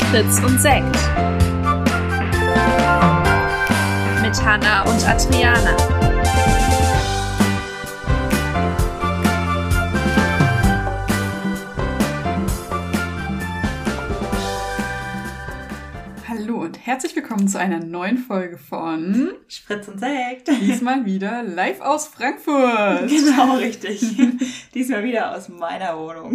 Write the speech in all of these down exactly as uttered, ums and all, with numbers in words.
Fritz und Sekt mit Hannah und Adriana. Hallo und herzlich willkommen zu einer neuen Folge von Fritz und Sekt. Diesmal wieder live aus Frankfurt. Genau, richtig. Diesmal wieder aus meiner Wohnung.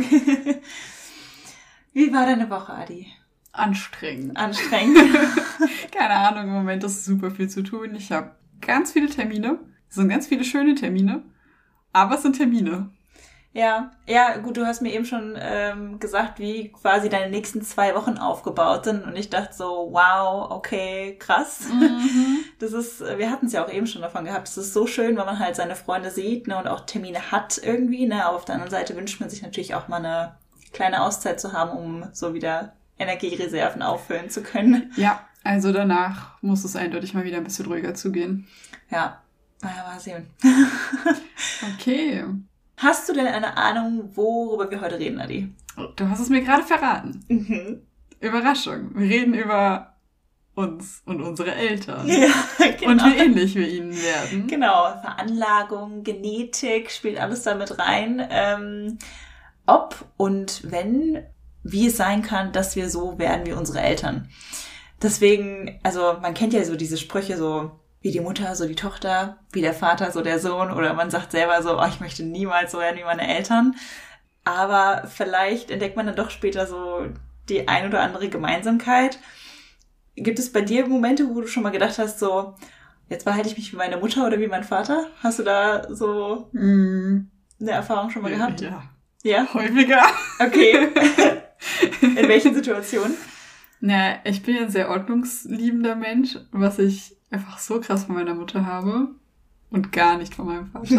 Wie war deine Woche, Adi? Anstrengend. Anstrengend. Keine Ahnung, im Moment ist super viel zu tun. Ich habe ganz viele Termine. Es sind ganz viele schöne Termine, aber es sind Termine. Ja, ja, gut, du hast mir eben schon ähm, gesagt, wie quasi deine nächsten zwei Wochen aufgebaut sind und ich dachte so, wow, okay, krass. Mhm. Das ist, wir hatten es ja auch eben schon davon gehabt, es ist so schön, wenn man halt seine Freunde sieht, ne, und auch Termine hat irgendwie, ne, aber auf der anderen Seite wünscht man sich natürlich auch mal eine kleine Auszeit zu haben, um so wieder Energiereserven auffüllen zu können. Ja, also danach muss es eindeutig mal wieder ein bisschen ruhiger zugehen. Ja, naja, mal sehen. Okay. Hast du denn eine Ahnung, worüber wir heute reden, Adi? Du hast es mir gerade verraten. Mhm. Überraschung. Wir reden über uns und unsere Eltern. Ja, genau. Und wie ähnlich wir ihnen werden. Genau, Veranlagung, Genetik spielt alles damit rein. Ähm, ob und wenn, wie es sein kann, dass wir so werden wie unsere Eltern. Deswegen, also man kennt ja so diese Sprüche so, wie die Mutter, so die Tochter, wie der Vater, so der Sohn. Oder man sagt selber so, oh, ich möchte niemals so werden wie meine Eltern. Aber vielleicht entdeckt man dann doch später so die ein oder andere Gemeinsamkeit. Gibt es bei dir Momente, wo du schon mal gedacht hast, so, jetzt verhalte ich mich wie meine Mutter oder wie mein Vater? Hast du da so Mm. eine Erfahrung schon mal gehabt? Ja. Ja? Häufiger. Okay. In welchen Situationen? Na, ich bin ja ein sehr ordnungsliebender Mensch, was ich einfach so krass von meiner Mutter habe und gar nicht von meinem Vater.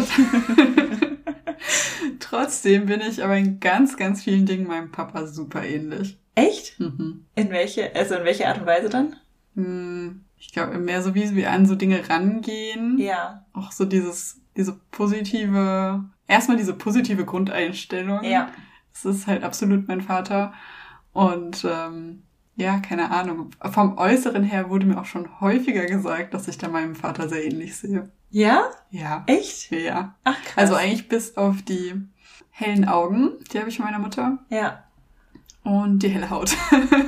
Trotzdem bin ich aber in ganz, ganz vielen Dingen meinem Papa super ähnlich. Echt? Mhm. In welche, also in welche Art und Weise dann? Hm, Ich glaube, mehr so wie wir an so Dinge rangehen. Ja. Auch so dieses, diese positive, erstmal diese positive Grundeinstellung. Ja. Das ist halt absolut mein Vater. Und ähm, ja, keine Ahnung. Vom Äußeren her wurde mir auch schon häufiger gesagt, dass ich da meinem Vater sehr ähnlich sehe. Ja? Ja. Echt? Ja. Ach, krass. Also eigentlich bis auf die hellen Augen, die habe ich von meiner Mutter. Ja. Und die helle Haut.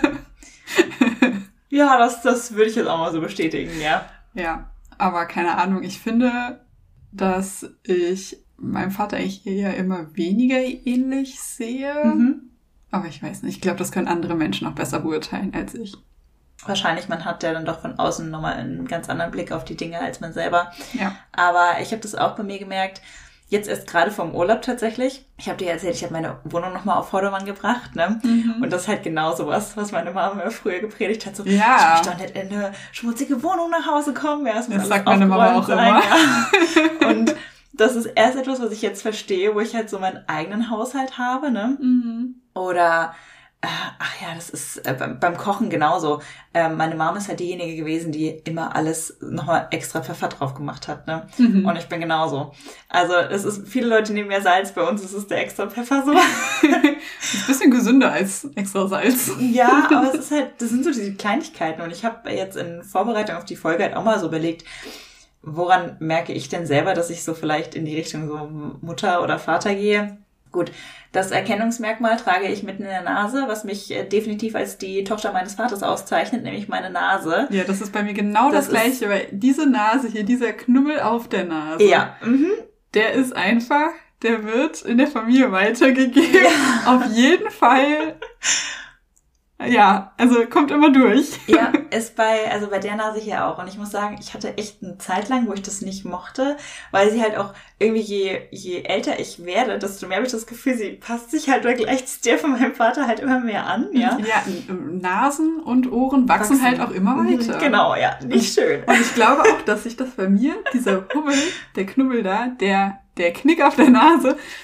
Ja, das, das würde ich jetzt auch mal so bestätigen, ja. Ja, aber keine Ahnung. Ich finde, dass ich meinem Vater eigentlich eher immer weniger ähnlich sehe. Mhm. Aber ich weiß nicht. Ich glaube, das können andere Menschen auch besser beurteilen als ich. Wahrscheinlich, man hat ja dann doch von außen nochmal einen ganz anderen Blick auf die Dinge als man selber. Ja. Aber ich habe das auch bei mir gemerkt, jetzt erst gerade vom Urlaub tatsächlich. Ich habe dir erzählt, ich habe meine Wohnung nochmal auf Vordermann gebracht, ne? Mhm. Und das ist halt genau sowas, was meine Mama mir früher gepredigt hat. So, Ja. ich möchte doch nicht in eine schmutzige Wohnung nach Hause kommen. Ja, es muss Das alles sagt meine Mama aufgeräumt auch sein, ja. Und das ist erst etwas, was ich jetzt verstehe, wo ich halt so meinen eigenen Haushalt habe, ne? Mhm. Oder, äh, ach ja, das ist äh, beim, beim Kochen genauso. Äh, meine Mama ist halt diejenige gewesen, die immer alles nochmal extra Pfeffer drauf gemacht hat, ne? Mhm. Und ich bin genauso. Also es ist, viele Leute nehmen ja Salz, bei uns ist es der extra Pfeffer so. Ist ein bisschen gesünder als extra Salz. Ja, aber es ist halt, das sind so diese Kleinigkeiten. Und ich habe jetzt in Vorbereitung auf die Folge halt auch mal so überlegt, woran merke ich denn selber, dass ich so vielleicht in die Richtung so Mutter oder Vater gehe? Gut, das Erkennungsmerkmal trage ich mitten in der Nase, was mich äh, definitiv als die Tochter meines Vaters auszeichnet, nämlich meine Nase. Ja, das ist bei mir genau das, Das Gleiche, weil diese Nase hier, dieser Knubbel auf der Nase, Ja, mhm. der ist einfach, der wird in der Familie weitergegeben. Ja. Auf jeden Fall. Ja, also kommt immer durch. Ja, ist bei, also bei der Nase hier auch. Und ich muss sagen, ich hatte echt eine Zeit lang, wo ich das nicht mochte, weil sie halt auch irgendwie, je, je älter ich werde, desto mehr habe ich das Gefühl, sie passt sich halt gleich zu der von meinem Vater halt immer mehr an, ja. Ja, Nasen und Ohren wachsen, Wachsen. halt auch immer weiter. Genau, ja, nicht schön. Und ich glaube auch, dass sich das bei mir, dieser Hubbel, der Knubbel da, der, der Knick auf der Nase,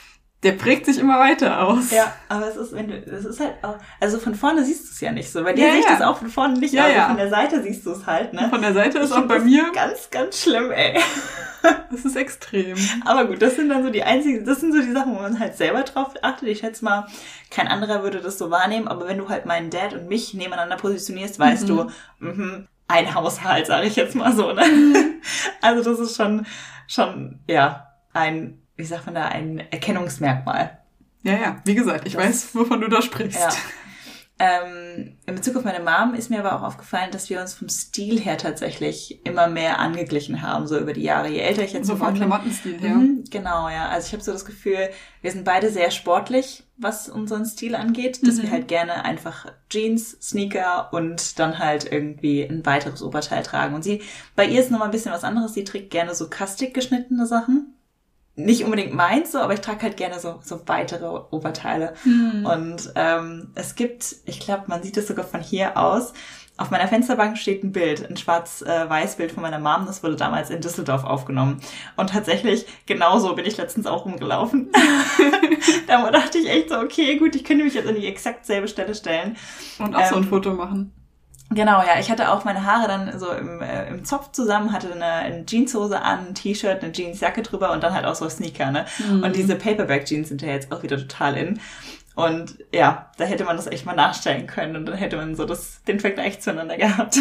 der prägt sich immer weiter aus. Ja, aber es ist, wenn du, das ist halt auch, also von vorne siehst du es ja nicht so. Bei dir Ja, sehe ich ja. das auch von vorne nicht, Ja, aber ja. von der Seite siehst du es halt, ne? Von der Seite ist Ich auch find bei das mir, ganz, ganz schlimm, ey. das ist extrem. Aber gut, das sind dann so die einzigen, das sind so die Sachen, wo man halt selber drauf achtet. Ich schätze mal, kein anderer würde das so wahrnehmen, aber wenn du halt meinen Dad und mich nebeneinander positionierst, weißt Mhm. du, mhm, ein Haushalt, sage ich jetzt mal so, ne? Also das ist schon, schon, ja, ein, wie sagt man da, ein Erkennungsmerkmal. Ja, ja, wie gesagt, ich Das- weiß, wovon du da sprichst. Ja. Ähm, in Bezug auf meine Mom ist mir aber auch aufgefallen, dass wir uns vom Stil her tatsächlich immer mehr angeglichen haben, so über die Jahre. Je älter ich jetzt So vom geworden bin. Klamottenstil her. Mhm, genau, ja. Also ich habe so das Gefühl, wir sind beide sehr sportlich, was unseren Stil angeht, dass Mhm. wir halt gerne einfach Jeans, Sneaker und dann halt irgendwie ein weiteres Oberteil tragen. Und sie, bei ihr ist nochmal ein bisschen was anderes. Sie trägt gerne so kastig geschnittene Sachen. Nicht unbedingt meins so, aber ich trage halt gerne so, so weitere Oberteile. Mhm. Und ähm, es gibt, ich glaube, man sieht es sogar von hier aus, auf meiner Fensterbank steht ein Bild, ein schwarz-weiß Bild von meiner Mom, das wurde damals in Düsseldorf aufgenommen. Und tatsächlich, genauso bin ich letztens auch rumgelaufen. Da dachte ich echt so, okay, gut, ich könnte mich jetzt an die exakt selbe Stelle stellen. Und auch so ein Ähm, Foto machen. Genau, ja. Ich hatte auch meine Haare dann so im, äh, im Zopf zusammen, hatte eine, eine Jeanshose an, ein T-Shirt, eine Jeansjacke drüber und dann halt auch so Sneaker, ne? Mhm. Und diese Paperback-Jeans sind ja jetzt auch wieder total in. Und ja, da hätte man das echt mal nachstellen können und dann hätte man so das, den Vergleich zueinander gehabt.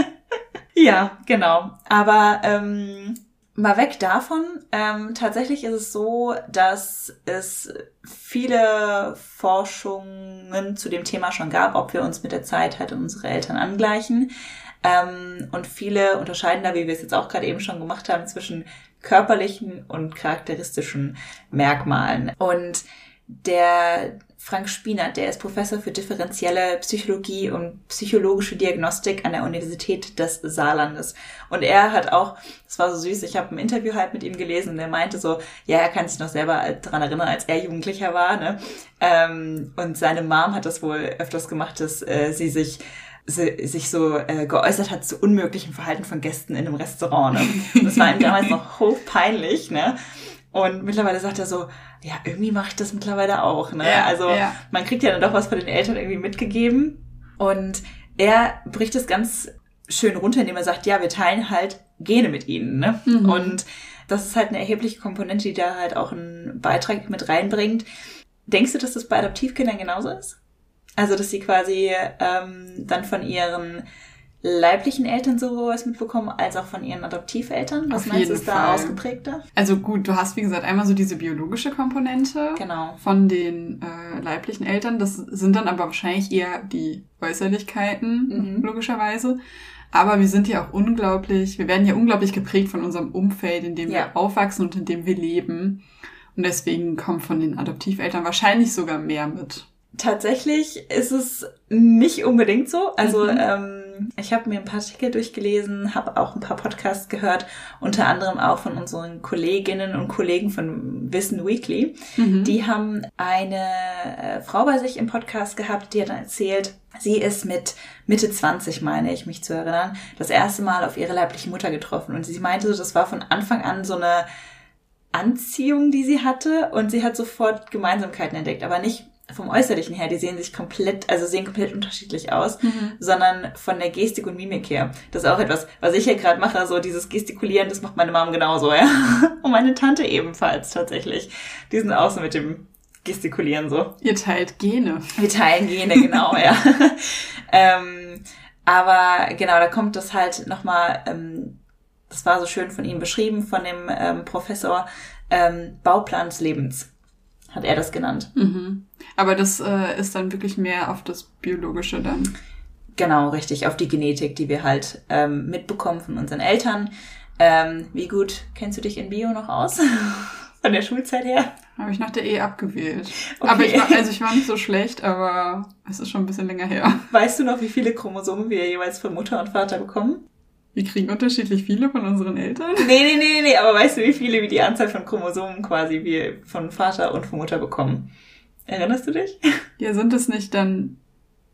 Ja, genau. Aber ähm, mal weg davon, ähm, tatsächlich ist es so, dass es viele Forschungen zu dem Thema schon gab, ob wir uns mit der Zeit halt unsere Eltern angleichen. Ähm, und viele unterscheiden da, wie wir es jetzt auch gerade eben schon gemacht haben, zwischen körperlichen und charakteristischen Merkmalen. Und der Frank Spinat, der ist Professor für differenzielle Psychologie und psychologische Diagnostik an der Universität des Saarlandes. Und er hat auch, das war so süß, ich habe ein Interview halt mit ihm gelesen und er meinte so, ja, er kann sich noch selber daran erinnern, als er Jugendlicher war, ne? Ähm, und seine Mom hat das wohl öfters gemacht, dass äh, sie sich sie, sich so äh, geäußert hat zu unmöglichem Verhalten von Gästen in einem Restaurant. Ne? Und das war ihm damals noch hochpeinlich, ne? Und mittlerweile sagt er so, ja, irgendwie mache ich das mittlerweile auch, ne? Ja, also ja. man kriegt ja dann doch was von den Eltern irgendwie mitgegeben. Und er bricht es ganz schön runter, indem er sagt, ja, wir teilen halt Gene mit ihnen, ne? Mhm. Und das ist halt eine erhebliche Komponente, die da halt auch einen Beitrag mit reinbringt. Denkst du, dass das bei Adoptivkindern genauso ist? Also, dass sie quasi ähm, dann von ihren leiblichen Eltern sowas mitbekommen, als auch von ihren Adoptiveltern? Was Auf meinst du, jeden ist da Fall. ausgeprägter? Also gut, du hast wie gesagt einmal so diese biologische Komponente Genau. von den äh, leiblichen Eltern. Das sind dann aber wahrscheinlich eher die Äußerlichkeiten, Mhm. logischerweise. Aber wir sind ja auch unglaublich, wir werden ja unglaublich geprägt von unserem Umfeld, in dem Ja. wir aufwachsen und in dem wir leben. Und deswegen kommt von den Adoptiveltern wahrscheinlich sogar mehr mit. Tatsächlich ist es nicht unbedingt so. Also Mhm. ähm, ich habe mir ein paar Artikel durchgelesen, habe auch ein paar Podcasts gehört, unter anderem auch von unseren Kolleginnen und Kollegen von Wissen Weekly. Mhm. Die haben eine äh, Frau bei sich im Podcast gehabt, die hat dann erzählt, sie ist mit Mitte zwanzig, meine ich, mich zu erinnern, das erste Mal auf ihre leibliche Mutter getroffen. Und sie meinte, das war von Anfang an so eine Anziehung, die sie hatte, und sie hat sofort Gemeinsamkeiten entdeckt, aber nicht vom Äußerlichen her, die sehen sich komplett, also sehen komplett unterschiedlich aus, Mhm. sondern von der Gestik und Mimik her. Das ist auch etwas, was ich hier gerade mache, so dieses Gestikulieren, das macht meine Mom genauso, ja. Und meine Tante ebenfalls tatsächlich. Die sind auch so mit dem Gestikulieren so. Ihr teilt Gene. Wir teilen Gene, genau, ja. ähm, aber genau, da kommt das halt nochmal, ähm, das war so schön von ihm beschrieben, von dem ähm, Professor, ähm, Bauplan des Lebens, hat er das genannt. Mhm. Aber das äh, ist dann wirklich mehr auf das Biologische dann. Genau, richtig, auf die Genetik, die wir halt ähm, mitbekommen von unseren Eltern. Ähm, wie gut kennst du dich in Bio noch aus? Von der Schulzeit her? Habe ich nach der Ehe abgewählt. Okay. Aber ich war, also ich war nicht so schlecht, aber es ist schon ein bisschen länger her. Weißt du noch, wie viele Chromosomen wir jeweils von Mutter und Vater bekommen? Wir kriegen unterschiedlich viele von unseren Eltern. Nee, nee, nee, nee, aber weißt du, wie viele, wie die Anzahl von Chromosomen quasi wir von Vater und von Mutter bekommen? Erinnerst du dich? Ja, sind es nicht dann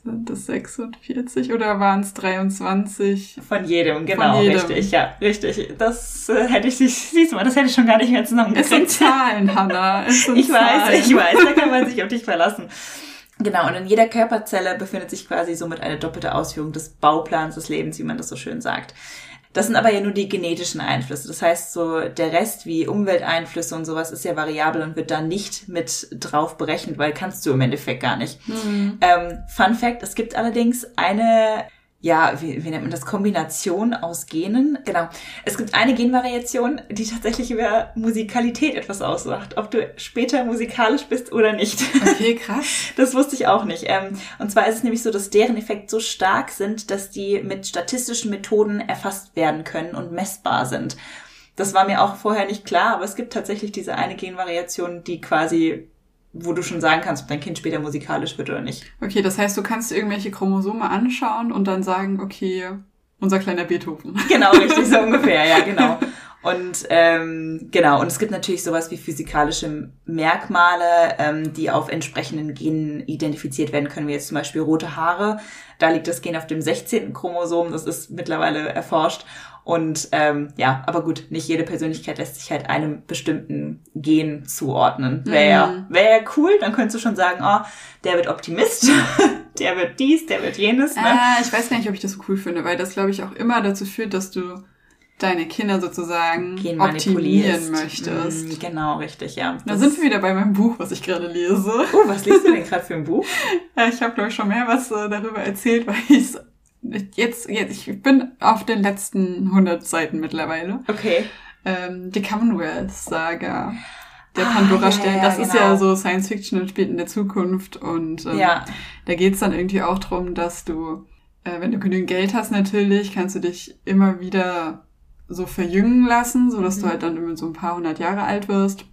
Sind das sechsundvierzig oder waren es dreiundzwanzig? Von jedem, genau, Von jedem. richtig, ja, richtig. Das äh, hätte ich, siehst du mal, das hätte ich schon gar nicht mehr zusammengekriegt. Es sind Zahlen, Hannah. Es sind Ich weiß, Zahlen. ich weiß, da kann man sich auf dich verlassen. Genau, und in jeder Körperzelle befindet sich quasi somit eine doppelte Ausführung des Bauplans des Lebens, wie man das so schön sagt. Das sind aber ja nur die genetischen Einflüsse. Das heißt, so der Rest wie Umwelteinflüsse und sowas ist ja variabel und wird da nicht mit drauf berechnet, weil kannst du im Endeffekt gar nicht. Mhm. Ähm, Fun Fact, es gibt allerdings eine, ja, wie, wie nennt man das, Kombination aus Genen. Genau. Es gibt eine Genvariation, die tatsächlich über Musikalität etwas aussagt, ob du später musikalisch bist oder nicht. Okay, krass. Das wusste ich auch nicht. Und zwar ist es nämlich so, dass deren Effekte so stark sind, dass die mit statistischen Methoden erfasst werden können und messbar sind. Das war mir auch vorher nicht klar, aber es gibt tatsächlich diese eine Genvariation, die quasi, wo du schon sagen kannst, ob dein Kind später musikalisch wird oder nicht. Okay, das heißt, du kannst irgendwelche Chromosome anschauen und dann sagen, okay, unser kleiner Beethoven. Genau, richtig, so ungefähr, ja, genau. Und ähm, genau, und es gibt natürlich sowas wie physikalische Merkmale, ähm, die auf entsprechenden Genen identifiziert werden können, wie jetzt zum Beispiel rote Haare. Da liegt das Gen auf dem sechzehnten Chromosom, das ist mittlerweile erforscht. Und ähm, ja, aber gut, nicht jede Persönlichkeit lässt sich halt einem bestimmten Gen zuordnen. Wäre Mhm. wär cool, dann könntest du schon sagen, oh, der wird Optimist, der wird dies, der wird jenes. Ne? Ah, ich weiß gar nicht, ob ich das so cool finde, weil das, glaube ich, auch immer dazu führt, dass du deine Kinder sozusagen Gen optimieren manipulierst. möchtest. Mm, genau, richtig, ja. Da Das- sind wir wieder bei meinem Buch, was ich gerade lese. Oh, was liest du denn gerade für ein Buch? Ja, ich habe, glaube ich, schon mehr was äh, darüber erzählt, weil ich jetzt, jetzt, ich bin auf den letzten hundert Seiten mittlerweile. Okay. Ähm, die Commonwealth-Saga. Der Ah, Pandora-Stern, ja, ja, das ist genau. ja so Science-Fiction und spielt in der Zukunft. Und ähm, Ja. da geht's dann irgendwie auch drum, dass du, äh, wenn du genügend Geld hast natürlich, kannst du dich immer wieder so verjüngen lassen, so dass Mhm. du halt dann immer so ein paar hundert Jahre alt wirst.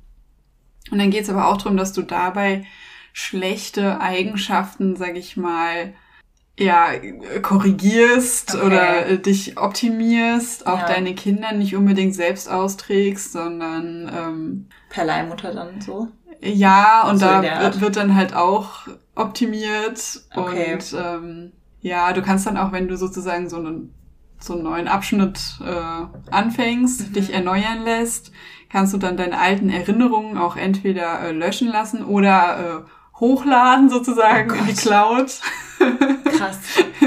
Und dann geht's aber auch drum, dass du dabei schlechte Eigenschaften, sag ich mal, ja, korrigierst Okay. oder äh, dich optimierst, auch Ja. deine Kinder nicht unbedingt selbst austrägst, sondern ähm, Per Leihmutter dann so. ja, und So in da der wird, Art. wird dann halt auch optimiert. Okay. Und ähm, ja, du kannst dann auch, wenn du sozusagen so einen, so einen neuen Abschnitt äh, anfängst, Mhm. dich erneuern lässt, kannst du dann deine alten Erinnerungen auch entweder äh, löschen lassen oder äh, hochladen sozusagen Oh in die Gott. Cloud. Krass.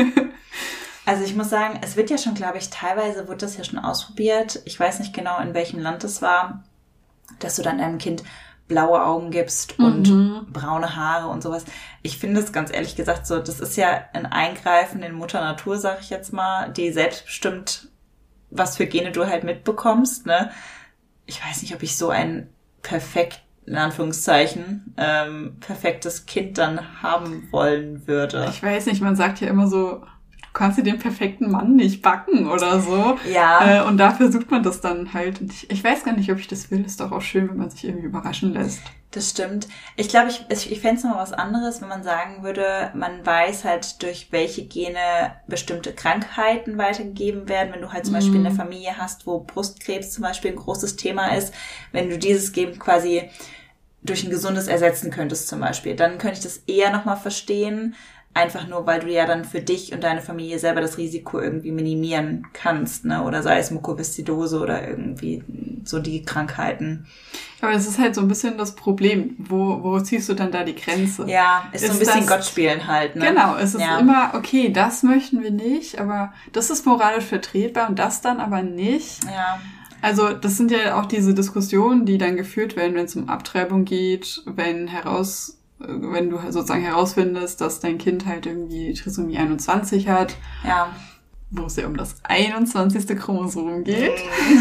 Also ich muss sagen, es wird ja schon, glaube ich, teilweise wurde das ja schon ausprobiert. Ich weiß nicht genau, in welchem Land es war, dass du dann deinem Kind blaue Augen gibst und Mhm. braune Haare und sowas. Ich finde es ganz ehrlich gesagt so, das ist ja ein Eingreifen in Mutter Natur, sag ich jetzt mal, die selbstbestimmt, was für Gene du halt mitbekommst, ne? Ich weiß nicht, ob ich so ein perfekt, in Anführungszeichen, ähm, perfektes Kind dann haben wollen würde. Ich weiß nicht, man sagt ja immer so, du kannst dir den perfekten Mann nicht backen oder so. Ja. Äh, und dafür sucht man das dann halt. Und ich, ich weiß gar nicht, ob ich das will. Ist doch auch schön, wenn man sich irgendwie überraschen lässt. Das stimmt. Ich glaube, ich, ich fände es noch was anderes, wenn man sagen würde, man weiß halt, durch welche Gene bestimmte Krankheiten weitergegeben werden. Wenn du halt zum Beispiel eine Familie hast, wo Brustkrebs zum Beispiel ein großes Thema ist, wenn du dieses Gen quasi durch ein gesundes ersetzen könntest zum Beispiel, dann könnte ich das eher nochmal verstehen. Einfach nur, weil du ja dann für dich und deine Familie selber das Risiko irgendwie minimieren kannst, ne? Oder sei es Mukoviszidose oder irgendwie so die Krankheiten. Aber es ist halt so ein bisschen das Problem. Wo, wo ziehst du dann da die Grenze? Ja, ist, so ein Ist bisschen das- Gott spielen halt, ne? Genau, es ist Ja. immer, okay, das möchten wir nicht, aber das ist moralisch vertretbar und das dann aber nicht. Ja, Also das sind ja auch diese Diskussionen, die dann geführt werden, wenn es um Abtreibung geht, wenn heraus, wenn du sozusagen herausfindest, dass dein Kind halt irgendwie Trisomie einundzwanzig hat, ja. wo es ja um das einundzwanzigste Chromosom geht.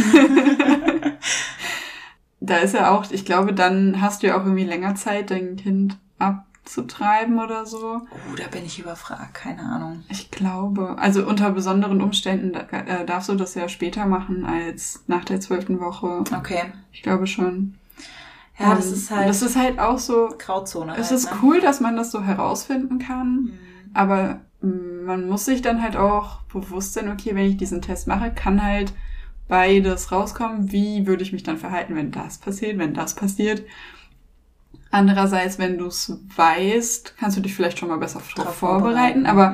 Da ist ja auch, ich glaube, dann hast du ja auch irgendwie länger Zeit, dein Kind abzutreiben oder so. Oh, da bin ich überfragt, keine Ahnung. Ich glaube, also unter besonderen Umständen äh, darfst du das ja später machen als nach der zwölften Woche. Okay. Ich glaube schon. Ja, das Und ist halt Das ist halt auch so, Grauzone. es halt, ist ne? cool, dass man das so herausfinden kann, Mhm. aber mh, man muss sich dann halt auch bewusst sein, okay, wenn ich diesen Test mache, kann halt beides rauskommen. Wie würde ich mich dann verhalten, wenn das passiert, wenn das passiert? Andererseits, wenn du es weißt, kannst du dich vielleicht schon mal besser darauf vorbereiten. vorbereiten. Aber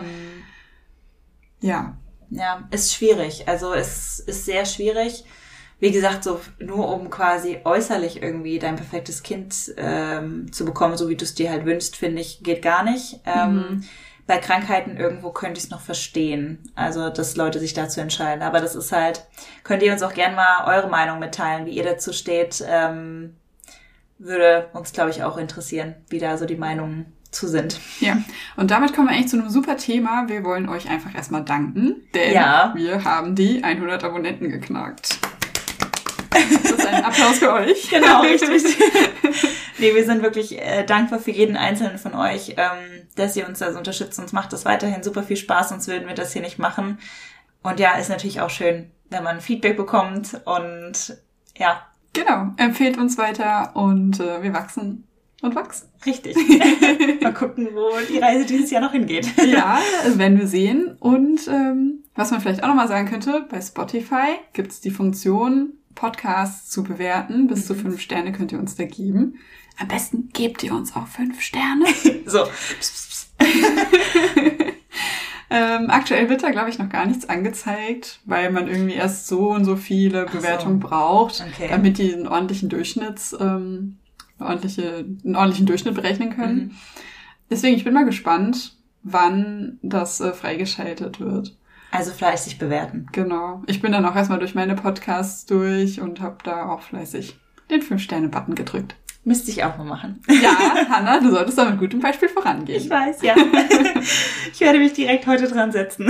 ja. Ja, ist schwierig. Also es ist sehr schwierig. Wie gesagt, so nur um quasi äußerlich irgendwie dein perfektes Kind ähm, zu bekommen, so wie du es dir halt wünschst, finde ich, geht gar nicht. Ähm, Mhm. Bei Krankheiten irgendwo könnte ich es noch verstehen. Also, dass Leute sich dazu entscheiden. Aber das ist halt, könnt ihr uns auch gerne mal eure Meinung mitteilen, wie ihr dazu steht. Ähm, würde uns, glaube ich, auch interessieren, wie da so die Meinungen zu sind. Ja, und damit kommen wir eigentlich zu einem super Thema. Wir wollen euch einfach erstmal danken, denn Ja. wir haben die hundert Abonnenten geknackt. Das ist ein Applaus für euch. Genau, richtig. Nee, wir sind wirklich äh, dankbar für jeden einzelnen von euch, ähm, dass ihr uns da so unterstützt. Uns macht das weiterhin super viel Spaß, sonst würden wir das hier nicht machen. Und ja, ist natürlich auch schön, wenn man Feedback bekommt und ja, Genau, empfehlt uns weiter und äh, wir wachsen und wachsen. richtig. Mal gucken, wo die Reise dieses Jahr noch hingeht. Ja, das werden wir sehen. Und ähm, was man vielleicht auch nochmal sagen könnte, bei Spotify gibt's die Funktion, Podcasts zu bewerten. Bis zu fünf Sterne könnt ihr uns da geben. Am besten gebt ihr uns auch fünf Sterne. So. Pss, pss, pss. ähm, aktuell wird da, glaube ich, noch gar nichts angezeigt, weil man irgendwie erst so und so viele Ach so. Bewertungen braucht, Okay. damit die einen ordentlichen Durchschnitts, ähm, eine ordentliche, einen ordentlichen Durchschnitt berechnen können. Mhm. Deswegen, ich bin mal gespannt, wann das äh, freigeschaltet wird. Also fleißig bewerten. Genau. Ich bin dann auch erstmal durch meine Podcasts durch und habe da auch fleißig den fünf Sterne Button gedrückt. Müsste ich auch mal machen. Ja, Hannah, du solltest da mit gutem Beispiel vorangehen. Ich weiß, ja. Ich werde mich direkt heute dran setzen.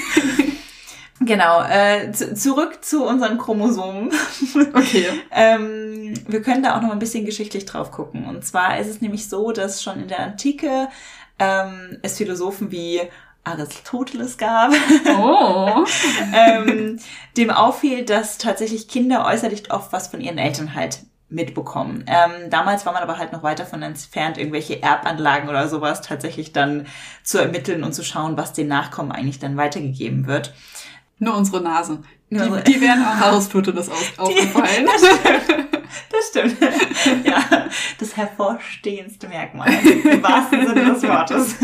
Genau, äh, zu, zurück zu unseren Chromosomen. Okay. ähm, wir können da auch noch ein bisschen geschichtlich drauf gucken. Und zwar ist es nämlich so, dass schon in der Antike ähm, es Philosophen wie Aristoteles gab, Oh. ähm, dem auffiel, dass tatsächlich Kinder äußerlich oft was von ihren Eltern halt mitbekommen. Ähm, damals war man aber halt noch weit davon entfernt, irgendwelche Erbanlagen oder sowas tatsächlich dann zu ermitteln und zu schauen, was den Nachkommen eigentlich dann weitergegeben wird. Nur unsere Nasen. Die, Nur unsere- die wären auch Aristoteles aus, aufgefallen. Das stimmt. Ja, das hervorstehendste Merkmal, im wahrsten Sinne des Wortes.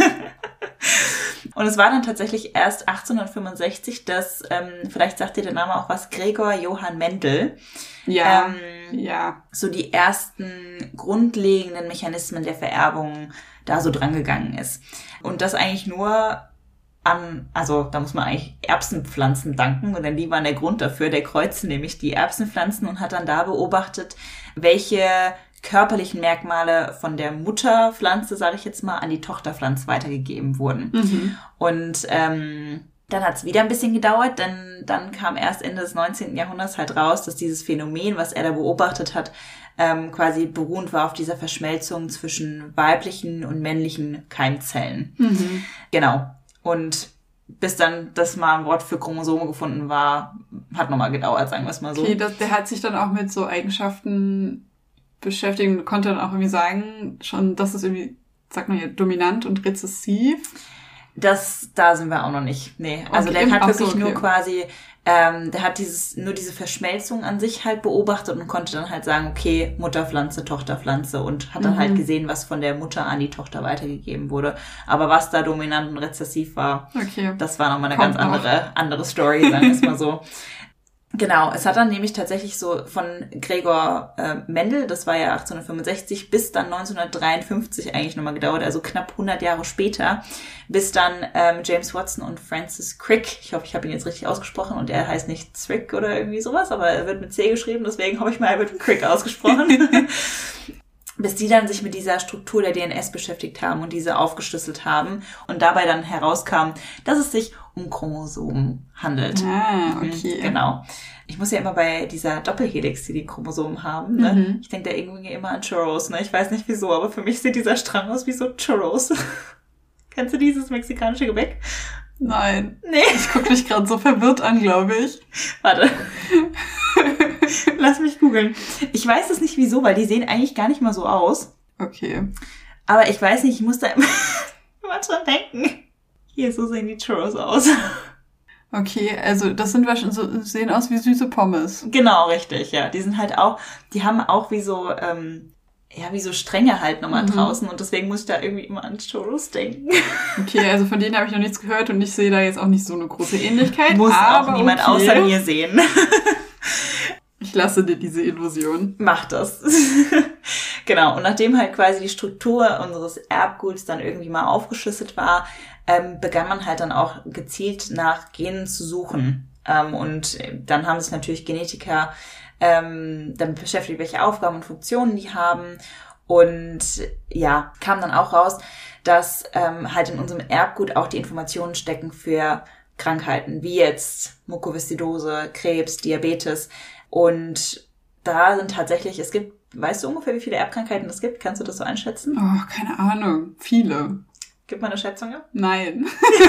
Und es war dann tatsächlich erst achtzehnhundertfünfundsechzig, dass, ähm, vielleicht sagt dir der Name auch was, Gregor Johann Mendel, Ja, ähm, ja. so die ersten grundlegenden Mechanismen der Vererbung da so drangegangen ist. Und das eigentlich nur an, also da muss man eigentlich Erbsenpflanzen danken, denn die waren der Grund dafür. Der kreuzte nämlich die Erbsenpflanzen und hat dann da beobachtet, welche körperlichen Merkmale von der Mutterpflanze, sage ich jetzt mal, an die Tochterpflanze weitergegeben wurden. Mhm. Und ähm, dann hat es wieder ein bisschen gedauert, denn dann kam erst Ende des neunzehnten Jahrhunderts halt raus, dass dieses Phänomen, was er da beobachtet hat, ähm, quasi beruhend war auf dieser Verschmelzung zwischen weiblichen und männlichen Keimzellen. Mhm. Genau. Und bis dann das mal ein Wort für Chromosome gefunden war, hat nochmal gedauert, sagen wir es mal so. Okay, das, der hat sich dann auch mit so Eigenschaften beschäftigt und konnte dann auch irgendwie sagen, schon, das ist irgendwie, sagt man ja, dominant und rezessiv. Das, da sind wir auch noch nicht. Nee, also Okay, der hat ach so, wirklich nur okay. quasi, ähm, der hat dieses, nur diese Verschmelzung an sich halt beobachtet und konnte dann halt sagen, okay, Mutterpflanze, Tochterpflanze und hat dann Mhm. halt gesehen, was von der Mutter an die Tochter weitergegeben wurde. Aber was da dominant und rezessiv war, Okay. das war nochmal eine Kommt ganz andere, andere Story, sagen wir es mal so. Genau, es hat dann nämlich tatsächlich so von Gregor äh, Mendel, das war ja achtzehnhundertfünfundsechzig, bis dann neunzehnhundertdreiundfünfzig eigentlich nochmal gedauert, also knapp hundert Jahre später, bis dann ähm, James Watson und Francis Crick, ich hoffe, ich habe ihn jetzt richtig ausgesprochen und er heißt nicht Zwick oder irgendwie sowas, aber er wird mit C geschrieben, deswegen habe ich mal mit Crick ausgesprochen. Bis die dann sich mit dieser Struktur der D N S beschäftigt haben und diese aufgeschlüsselt haben und dabei dann herauskam, dass es sich um Chromosomen handelt. Ah, Mhm, okay. Genau. Ich muss ja immer bei dieser Doppelhelix, die die Chromosomen haben, ne? Mhm. Ich denke da irgendwie immer an Churros, ne? Ich weiß nicht wieso, aber für mich sieht dieser Strang aus wie so Churros. Kennst du dieses mexikanische Gebäck? Nein. Nee. Ich guck dich gerade so verwirrt an, glaube ich. Warte. Lass mich googeln. Ich weiß es nicht wieso, weil die sehen eigentlich gar nicht mal so aus. Okay. Aber ich weiß nicht, ich muss da immer, immer dran denken. Hier, so sehen die Churros aus. Okay, also das sind wahrscheinlich so, sehen aus wie süße Pommes. Genau, richtig, ja. Die sind halt auch, die haben auch wie so ähm, ja, wie so Stränge halt nochmal Mhm. draußen und deswegen muss ich da irgendwie immer an Churros denken. Okay, also von denen habe ich noch nichts gehört und ich sehe da jetzt auch nicht so eine große Ähnlichkeit. Muss aber auch niemand okay. außer mir sehen. Ich lasse dir diese Illusion. Macht das. Genau, und nachdem halt quasi die Struktur unseres Erbguts dann irgendwie mal aufgeschlüsselt war, ähm, begann man halt dann auch gezielt nach Genen zu suchen. Ähm, und dann haben sich natürlich Genetiker ähm, damit beschäftigt, welche Aufgaben und Funktionen die haben. Und ja, kam dann auch raus, dass ähm, halt in unserem Erbgut auch die Informationen stecken für Krankheiten, wie jetzt Mukoviszidose, Krebs, Diabetes. Und da sind tatsächlich, es gibt, weißt du ungefähr, wie viele Erbkrankheiten es gibt? Kannst du das so einschätzen? Oh, keine Ahnung. Viele. Gib mal eine Schätzung ab. Nein.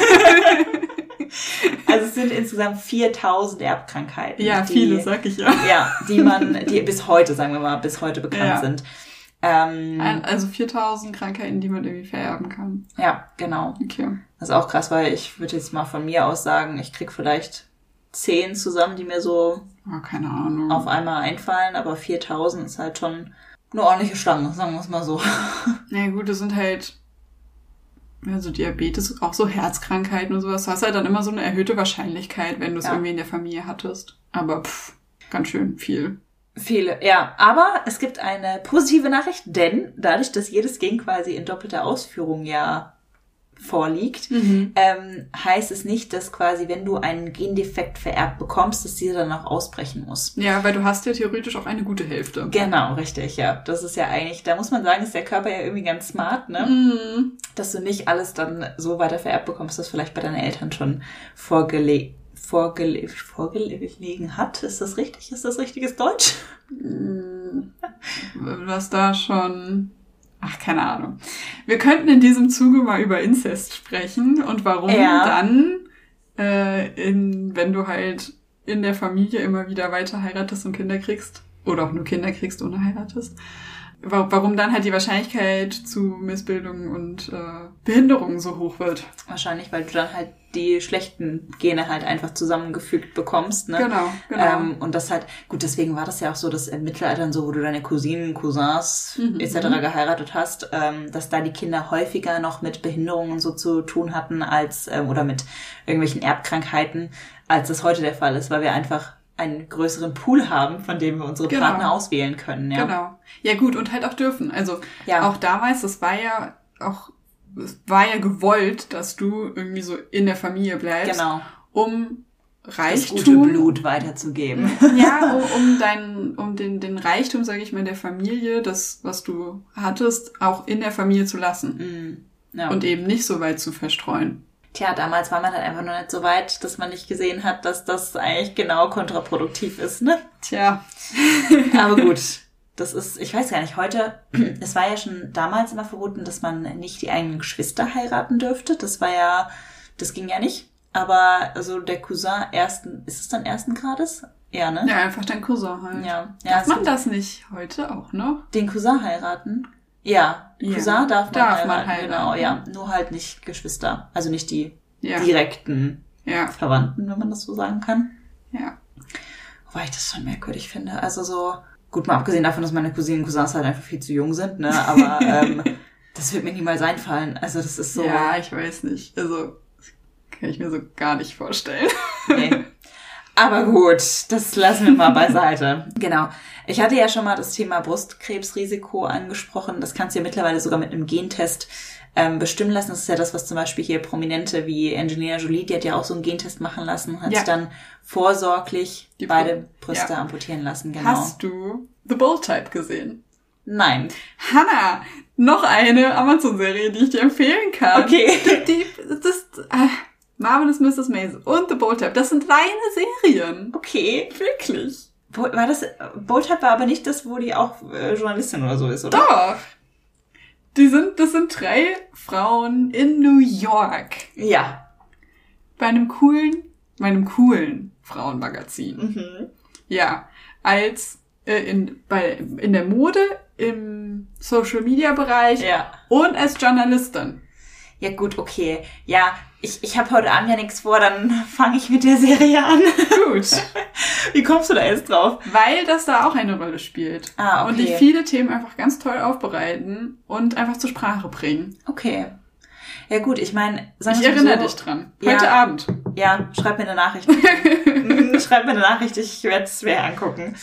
Also es sind insgesamt viertausend Erbkrankheiten. Ja, die, viele, sag ich ja. Ja, die man, die bis heute, sagen wir mal, bis heute bekannt Ja. sind. Ähm, Ein- Also viertausend Krankheiten, die man irgendwie vererben kann. ja, genau. Okay. Das ist auch krass, weil ich würde jetzt mal von mir aus sagen, ich krieg vielleicht zehn zusammen, die mir so Oh, keine Ahnung. auf einmal einfallen, aber viertausend ist halt schon eine ordentliche Stange, sagen wir es mal so. Na ja, gut, das sind halt, also Diabetes, auch so Herzkrankheiten und sowas. Du hast halt dann immer so eine erhöhte Wahrscheinlichkeit, wenn du es Ja. irgendwie in der Familie hattest. Aber pff, ganz schön viel. Viele, ja. Aber es gibt eine positive Nachricht, denn dadurch, dass jedes Gen quasi in doppelter Ausführung ja vorliegt, Mhm. ähm, heißt es nicht, dass quasi, wenn du einen Gendefekt vererbt bekommst, dass dieser dann auch ausbrechen muss. Ja, weil du hast ja theoretisch auch eine gute Hälfte. Genau, richtig, ja. Das ist ja eigentlich, da muss man sagen, ist der Körper ja irgendwie ganz smart, ne? Mhm. Dass du nicht alles dann so weiter vererbt bekommst, das vielleicht bei deinen Eltern schon vorgelegt Vorgele vorgelegen hat. Ist das richtig? Ist das richtiges Deutsch? Was da schon... Ach, keine Ahnung. Wir könnten in diesem Zuge mal über Inzest sprechen und warum Ja. dann, äh, in, wenn du halt in der Familie immer wieder weiter heiratest und Kinder kriegst, oder auch nur Kinder kriegst ohne heiratest, wa- warum dann halt die Wahrscheinlichkeit zu Missbildungen und äh, Behinderungen so hoch wird. Wahrscheinlich, weil du dann halt die schlechten Gene halt einfach zusammengefügt bekommst, ne? Genau, genau. Ähm, und das halt, gut, deswegen war das ja auch so, dass im Mittelalter und so, wo du deine Cousinen, Cousins Mhm. et cetera geheiratet hast, ähm, dass da die Kinder häufiger noch mit Behinderungen und so zu tun hatten als ähm, oder mit irgendwelchen Erbkrankheiten, als das heute der Fall ist, weil wir einfach einen größeren Pool haben, von dem wir unsere Genau. Partner auswählen können. Ja. Genau. Ja gut, und halt auch dürfen. Also Ja. auch damals, das war ja auch, es war ja gewollt, dass du irgendwie so in der Familie bleibst, Genau. um Das Reichtum, gute Blut weiterzugeben. ja, um, um dein, um den, den Reichtum, sage ich mal, der Familie, das, was du hattest, auch in der Familie zu lassen Mm, ja. und eben nicht so weit zu verstreuen. Tja, damals war man halt einfach noch nicht so weit, dass man nicht gesehen hat, dass das eigentlich genau kontraproduktiv ist, ne? Tja. Aber gut, das ist, ich weiß gar nicht, heute, es war ja schon damals immer verboten, dass man nicht die eigenen Geschwister heiraten dürfte. Das war ja, das ging ja nicht. Aber also der Cousin ersten, ist es dann ersten Grades? Ja, ne? Ja, einfach dein Cousin halt. Ja. ja Darf es man gibt das nicht heute auch noch? den Cousin heiraten? Ja, Ja, Cousin darf man darf heiraten, man heiraten. genau, ja. Nur halt nicht Geschwister, also nicht die Ja. direkten Ja, Verwandten, wenn man das so sagen kann. ja. Wobei ich das schon merkwürdig finde. Also so, gut, mal abgesehen davon, dass meine Cousinen und Cousins halt einfach viel zu jung sind, ne? Aber ähm, das wird mir niemals einfallen. Also das ist so. Ja, ich weiß nicht. Also, kann ich mir so gar nicht vorstellen. Nee. Aber gut, das lassen wir mal beiseite. Genau. Ich hatte ja schon mal das Thema Brustkrebsrisiko angesprochen. Das kannst du ja mittlerweile sogar mit einem Gentest ähm, bestimmen lassen. Das ist ja das, was zum Beispiel hier Prominente wie Angelina Jolie, die hat ja auch so einen Gentest machen lassen, hat Ja. sich dann vorsorglich Die beide Br- Brüste ja. amputieren lassen. Genau. Hast du The Bold Type gesehen? Nein. Hannah, noch eine Amazon-Serie, die ich dir empfehlen kann. Okay. Die, die, das, äh, Marvelous Misses Maisel und The Bold Type, das sind reine Serien. Okay. Wirklich. Wo, war das, Bold Type war aber nicht das, wo die auch äh, Journalistin oder so ist, oder? Doch. Die sind, das sind drei Frauen in New York. Ja. Bei einem coolen, bei einem coolen Frauenmagazin. Mhm. Ja. Als, äh, in, bei, in der Mode, im Social Media Bereich Ja. und als Journalistin. Ja, gut, okay. Ja, ich, ich habe heute Abend ja nichts vor, dann fange ich mit der Serie an. Gut. Wie kommst du da jetzt drauf? Weil das da auch eine Rolle spielt. Ah, okay. Und die viele Themen einfach ganz toll aufbereiten und einfach zur Sprache bringen. Okay. Ja gut, ich meine... Ich erinnere so, dich dran. Heute ja, Abend. Ja, schreib mir eine Nachricht. Schreib mir eine Nachricht, ich werde es mir angucken.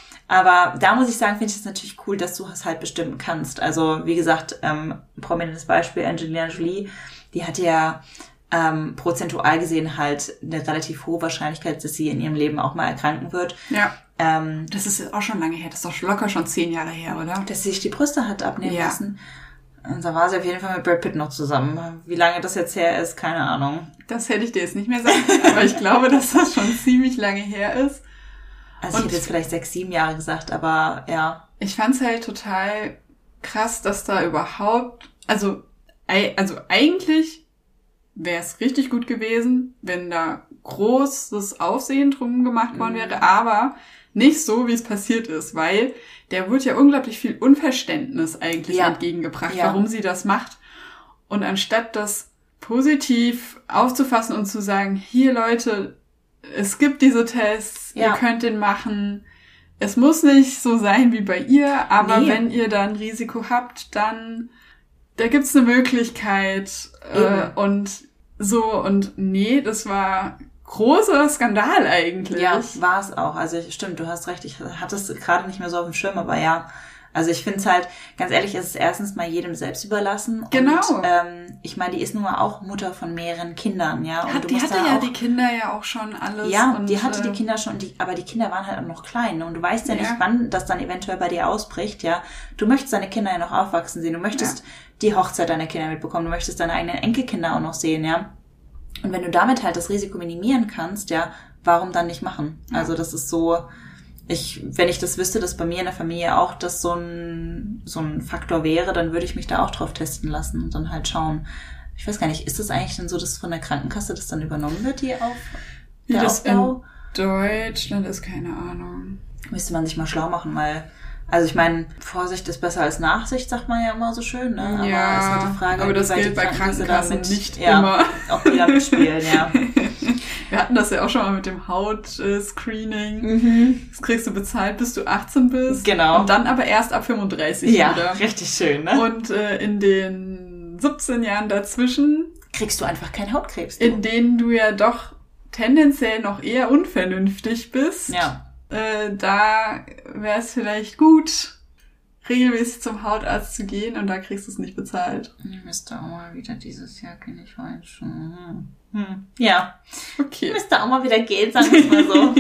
Aber da muss ich sagen, finde ich es natürlich cool, dass du es halt bestimmen kannst. Also wie gesagt, ähm, prominentes Beispiel, Angelina Jolie, die hat ja ähm, prozentual gesehen halt eine relativ hohe Wahrscheinlichkeit, dass sie in ihrem Leben auch mal erkranken wird. Ja. Ähm, das ist auch schon lange her, das ist doch locker schon zehn Jahre her, oder? Dass sie sich die Brüste hat abnehmen ja. lassen. Und da war sie auf jeden Fall mit Brad Pitt noch zusammen. Wie lange das jetzt her ist, keine Ahnung. Das hätte ich dir jetzt nicht mehr sagen können, aber ich glaube, dass das schon ziemlich lange her ist. Also ich hätte jetzt vielleicht sechs, sieben Jahre gesagt, aber ja. Ich fand's halt total krass, dass da überhaupt, also, also eigentlich wäre es richtig gut gewesen, wenn da großes Aufsehen drum gemacht worden wäre, mhm. aber nicht so, wie es passiert ist, weil der wird ja unglaublich viel Unverständnis eigentlich ja. entgegengebracht, ja. warum sie das macht. Und anstatt das positiv aufzufassen und zu sagen, hier Leute, es gibt diese Tests, ja. ihr könnt den machen. Es muss nicht so sein wie bei ihr, aber nee. wenn ihr da ein Risiko habt, dann da gibt's eine Möglichkeit. Äh, und so, und nee, das war großer Skandal eigentlich. Ja, war es auch. Also stimmt, du hast recht, ich hatte es gerade nicht mehr so auf dem Schirm, aber ja. Also ich finde es halt, ganz ehrlich, ist es erstens mal jedem selbst überlassen. Genau. Und ähm, ich meine, die ist nun mal auch Mutter von mehreren Kindern, ja. Und Hat, du die musst hatte da ja auch, die Kinder ja auch schon alles. Ja, und, die hatte äh, die Kinder schon, die, aber die Kinder waren halt auch noch klein. Und du weißt ja, ja nicht, wann das dann eventuell bei dir ausbricht, ja. Du möchtest deine Kinder ja noch aufwachsen sehen. Du möchtest ja. die Hochzeit deiner Kinder mitbekommen. Du möchtest deine eigenen Enkelkinder auch noch sehen, ja. Und wenn du damit halt das Risiko minimieren kannst, ja, warum dann nicht machen? Ja. Also das ist so... Ich, wenn ich das wüsste, dass bei mir in der Familie auch das so ein, so ein Faktor wäre, dann würde ich mich da auch drauf testen lassen und dann halt schauen. Ich weiß gar nicht, ist das eigentlich dann so, dass von der Krankenkasse das dann übernommen wird, die auf Wie das in Deutschland ist, keine Ahnung. Müsste man sich mal schlau machen, weil, also ich meine, Vorsicht ist besser als Nachsicht, sagt man ja immer so schön, ne? Aber ja, ist halt die Frage, aber das gilt bei Krankenkassen mit, nicht ja, immer. Auch wieder mitspielen, ja. Wir hatten das ja auch schon mal mit dem Hautscreening. Mhm. Das kriegst du bezahlt, bis du achtzehn bist. Genau. Und dann aber erst ab fünfunddreißig ja, wieder. Richtig schön, ne? Und äh, in den siebzehn Jahren dazwischen kriegst du einfach keinen Hautkrebs. Du. In denen du ja doch tendenziell noch eher unvernünftig bist. Ja. Äh, da wäre es vielleicht gut, regelmäßig zum Hautarzt zu gehen und da kriegst du es nicht bezahlt. Ich müsste auch mal wieder dieses Jahr, kenne ich falsch. Hm. Hm. Ja. Okay. Müsste auch mal wieder gehen, sagen wir es mal so.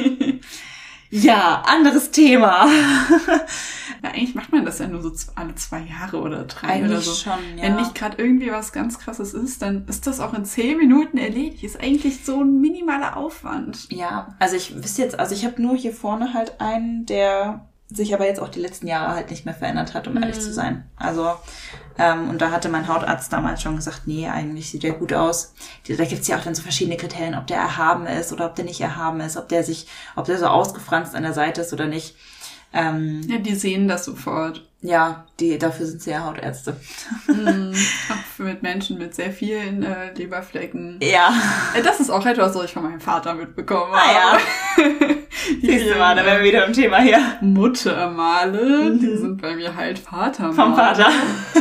Ja, anderes Thema. Ja, eigentlich macht man das ja nur so alle zwei Jahre oder drei eigentlich oder so. Schon, ja. Wenn nicht gerade irgendwie was ganz Krasses ist, dann ist das auch in zehn Minuten erledigt. Ist eigentlich so ein minimaler Aufwand. Ja, also ich wüsste jetzt, also ich habe nur hier vorne halt einen, der sich aber jetzt auch die letzten Jahre halt nicht mehr verändert hat, um mm. ehrlich zu sein. Also, ähm, und da hatte mein Hautarzt damals schon gesagt, nee, eigentlich sieht der gut aus. Da gibt's ja auch dann so verschiedene Kriterien, ob der erhaben ist oder ob der nicht erhaben ist, ob der sich, ob der so ausgefranst an der Seite ist oder nicht. Ähm, ja, die sehen das sofort. Ja, die, dafür sind sie ja Hautärzte. Mm, auch mit Menschen mit sehr vielen äh, Leberflecken. Ja. Äh, das ist auch etwas, was ich von meinem Vater mitbekommen habe. Ah ja. Siehst du mal, da wären wir wieder im Thema hier. Muttermale, mhm. die sind bei mir halt Vatermale. Vom Vater.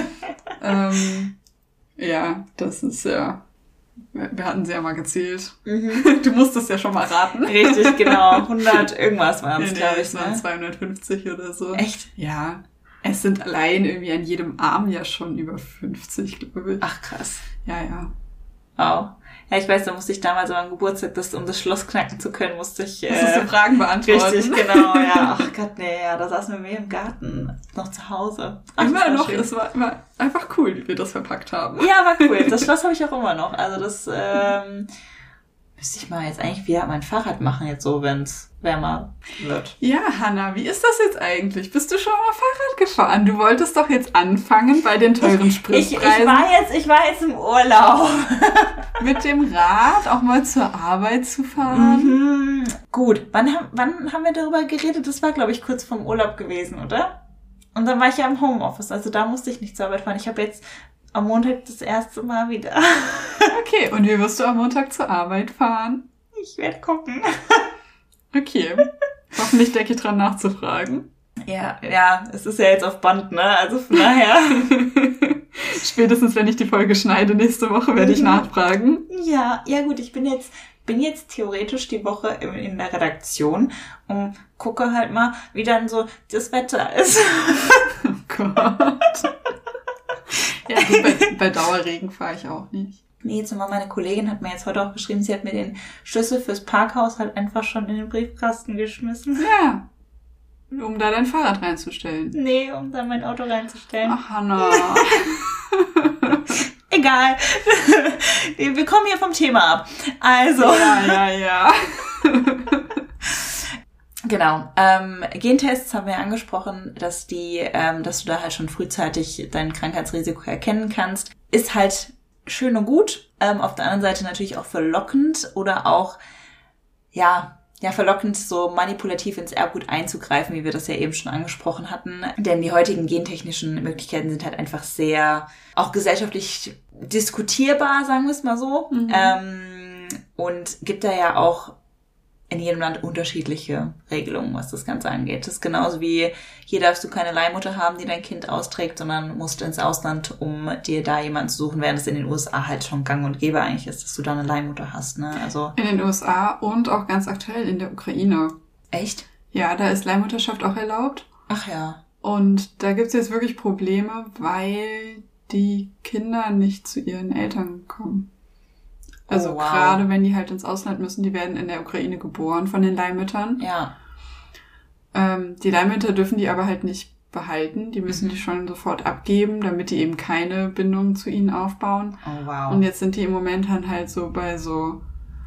ähm, ja, das ist ja... Wir hatten sie ja mal gezählt. Mhm. Du musstest ja schon mal raten. Richtig, genau. hundert irgendwas waren es, nee, glaube nee, ich. Es waren ne? zweihundertfünfzig oder so. Echt? Ja. Es sind allein irgendwie an jedem Arm ja schon über fünfzig, glaube ich. Ach, krass. Ja, ja. Wow. Ja, ich weiß, da musste ich damals am Geburtstag, das, um das Schloss knacken zu können, musste ich... Äh, musstest du Fragen beantworten. Richtig, genau, ja. Ach Gott, nee, ja, da saßen wir mir im Garten, noch zu Hause. Ach, immer noch, schön. Es war immer einfach cool, wie wir das verpackt haben. Ja, war cool. Das Schloss habe ich auch immer noch. Also das, ähm, müsste ich mal jetzt eigentlich wieder mein Fahrrad machen, jetzt so, wenn es wärmer wird. Ja, Hanna, wie ist das jetzt eigentlich? Bist du schon mal Fahrrad gefahren? Du wolltest doch jetzt anfangen bei den teuren Spritpreisen. Ich, ich, war jetzt, ich war jetzt im Urlaub. Mit dem Rad auch mal zur Arbeit zu fahren? Mhm. Gut, wann, wann haben wir darüber geredet? Das war, glaube ich, kurz vorm Urlaub gewesen, oder? Und dann war ich ja im Homeoffice, also da musste ich nicht zur Arbeit fahren. Ich habe jetzt am Montag das erste Mal wieder. Okay, und wie wirst du am Montag zur Arbeit fahren? Ich werde gucken. Okay, hoffentlich denke ich dran nachzufragen. Ja, ja, es ist ja jetzt auf Band, ne? Also von daher. Spätestens, wenn ich die Folge schneide nächste Woche, werde ich nachfragen. Ja, ja gut, ich bin jetzt bin jetzt theoretisch die Woche in, in der Redaktion und gucke halt mal, wie dann so das Wetter ist. Oh Gott. Ja, gut, bei, bei Dauerregen fahre ich auch nicht. Nee, zumal meine Kollegin hat mir jetzt heute auch geschrieben, sie hat mir den Schlüssel fürs Parkhaus halt einfach schon in den Briefkasten geschmissen. Ja, um da dein Fahrrad reinzustellen. Nee, um da mein Auto reinzustellen. Ach, Hannah. Egal. Wir kommen hier vom Thema ab. Also. Ja, ja, ja. Genau. Ähm, Gentests haben wir angesprochen, dass die, ähm, dass du da halt schon frühzeitig dein Krankheitsrisiko erkennen kannst. Ist halt schön und gut. Ähm, auf der anderen Seite natürlich auch verlockend oder auch, ja, ja, verlockend, so manipulativ ins Erbgut einzugreifen, wie wir das ja eben schon angesprochen hatten. Denn die heutigen gentechnischen Möglichkeiten sind halt einfach sehr, auch gesellschaftlich diskutierbar, sagen wir es mal so. Mhm. Ähm, und gibt da ja auch in jedem Land unterschiedliche Regelungen, was das Ganze angeht. Das ist genauso wie, hier darfst du keine Leihmutter haben, die dein Kind austrägt, sondern musst ins Ausland, um dir da jemanden zu suchen, während es in den U S A halt schon gang und gäbe eigentlich ist, dass du da eine Leihmutter hast. Ne? Also in den U S A und auch ganz aktuell in der Ukraine. Echt? Ja, da ist Leihmutterschaft auch erlaubt. Ach ja. Und da gibt's jetzt wirklich Probleme, weil die Kinder nicht zu ihren Eltern kommen. Also oh, wow. Gerade wenn die halt ins Ausland müssen, die werden in der Ukraine geboren von den Leihmüttern. Ja. Ähm, die Leihmütter dürfen die aber halt nicht behalten. Die müssen mhm. die schon sofort abgeben, damit die eben keine Bindung zu ihnen aufbauen. Oh, wow. Und jetzt sind die im Moment dann halt so bei so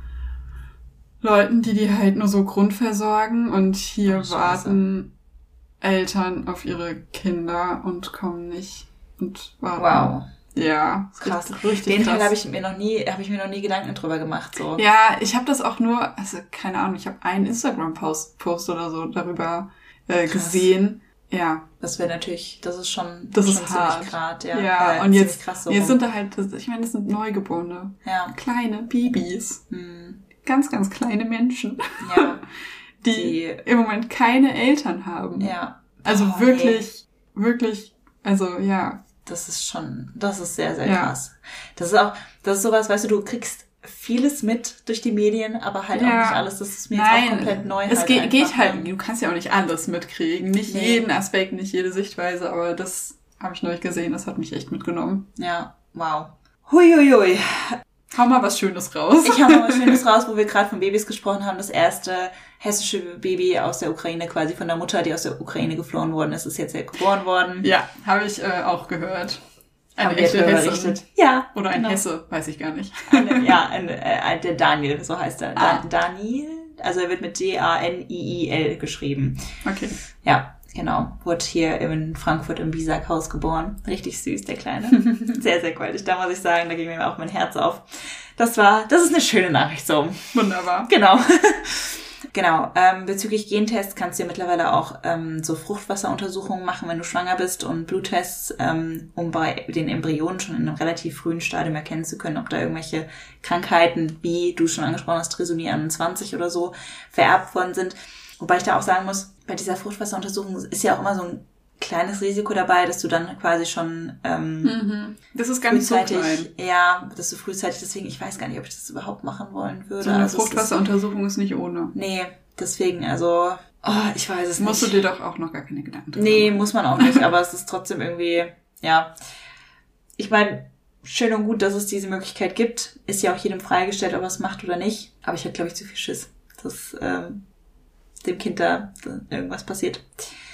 Leuten, die die halt nur so grundversorgen und hier oh, warten Eltern auf ihre Kinder und kommen nicht und warten. Wow. Ja, krass. Richtig, richtig Den krass. Teil habe ich mir noch nie, habe ich mir noch nie Gedanken drüber gemacht. So. Ja, ich habe das auch nur, also keine Ahnung, ich habe einen Instagram-Post Post oder so darüber äh, gesehen. Ja. Das wäre natürlich, das ist schon, das schon ist ziemlich hart. grad, ja. Ja, ja und jetzt, krass so jetzt rum. sind da halt, ich meine, das sind Neugeborene. Ja. Kleine Babys. Hm. Ganz, ganz kleine Menschen. Ja. Die, die im Moment keine Eltern haben. Ja. Also oh, wirklich, nee. wirklich, also ja. Das ist schon, das ist sehr, sehr ja. krass. Das ist auch, das ist sowas, weißt du, du kriegst vieles mit durch die Medien, aber halt ja. auch nicht alles. Das ist mir Nein, jetzt auch komplett neu. Es halt geht, einfach, geht halt, ne? du kannst ja auch nicht alles mitkriegen. Nicht nee. jeden Aspekt, nicht jede Sichtweise, aber das habe ich neulich gesehen, das hat mich echt mitgenommen. Ja, wow. Huiuiui. Hau mal was Schönes raus. Ich hau mal was Schönes raus, wo wir gerade von Babys gesprochen haben. Das erste hessische Baby aus der Ukraine, quasi von der Mutter, die aus der Ukraine geflohen worden ist, ist jetzt geboren worden. Ja, habe ich äh, auch gehört. Eine Haben wir echte darüber Hesse. berichtet. Ja. Oder ein genau. Hesse, weiß ich gar nicht. Eine, ja, ein, äh, der Daniel, so heißt er. Ah. Da, Daniel, also er wird mit D A N I I L geschrieben. Okay. Ja, genau. Wurde hier in Frankfurt im Biesakhaus geboren. Richtig süß, der Kleine. Sehr, sehr goldig. Da muss ich sagen, da ging mir auch mein Herz auf. Das war, das ist eine schöne Nachricht so. Wunderbar. Genau. Genau, ähm, bezüglich Gentests kannst du ja mittlerweile auch ähm, so Fruchtwasseruntersuchungen machen, wenn du schwanger bist und Bluttests, ähm, um bei den Embryonen schon in einem relativ frühen Stadium erkennen zu können, ob da irgendwelche Krankheiten, wie du schon angesprochen hast, Trisomie einundzwanzig oder so, vererbt worden sind. Wobei ich da auch sagen muss, bei dieser Fruchtwasseruntersuchung ist ja auch immer so ein kleines Risiko dabei, dass du dann quasi schon ähm, mhm. Das ist gar nicht so klein. Ja, dass du frühzeitig, deswegen, ich weiß gar nicht, ob ich das überhaupt machen wollen würde. So eine also Fruchtwasseruntersuchung ist, ist nicht ohne. Nee, deswegen, also, oh, ich weiß es Musst nicht. Musst du dir doch auch noch gar keine Gedanken drüber Nee, machen. muss man auch nicht, aber es ist trotzdem irgendwie, ja. Ich meine, schön und gut, dass es diese Möglichkeit gibt. Ist ja auch jedem freigestellt, ob er es macht oder nicht. Aber ich habe, glaube ich, zu viel Schiss, dass ähm, dem Kind da irgendwas passiert.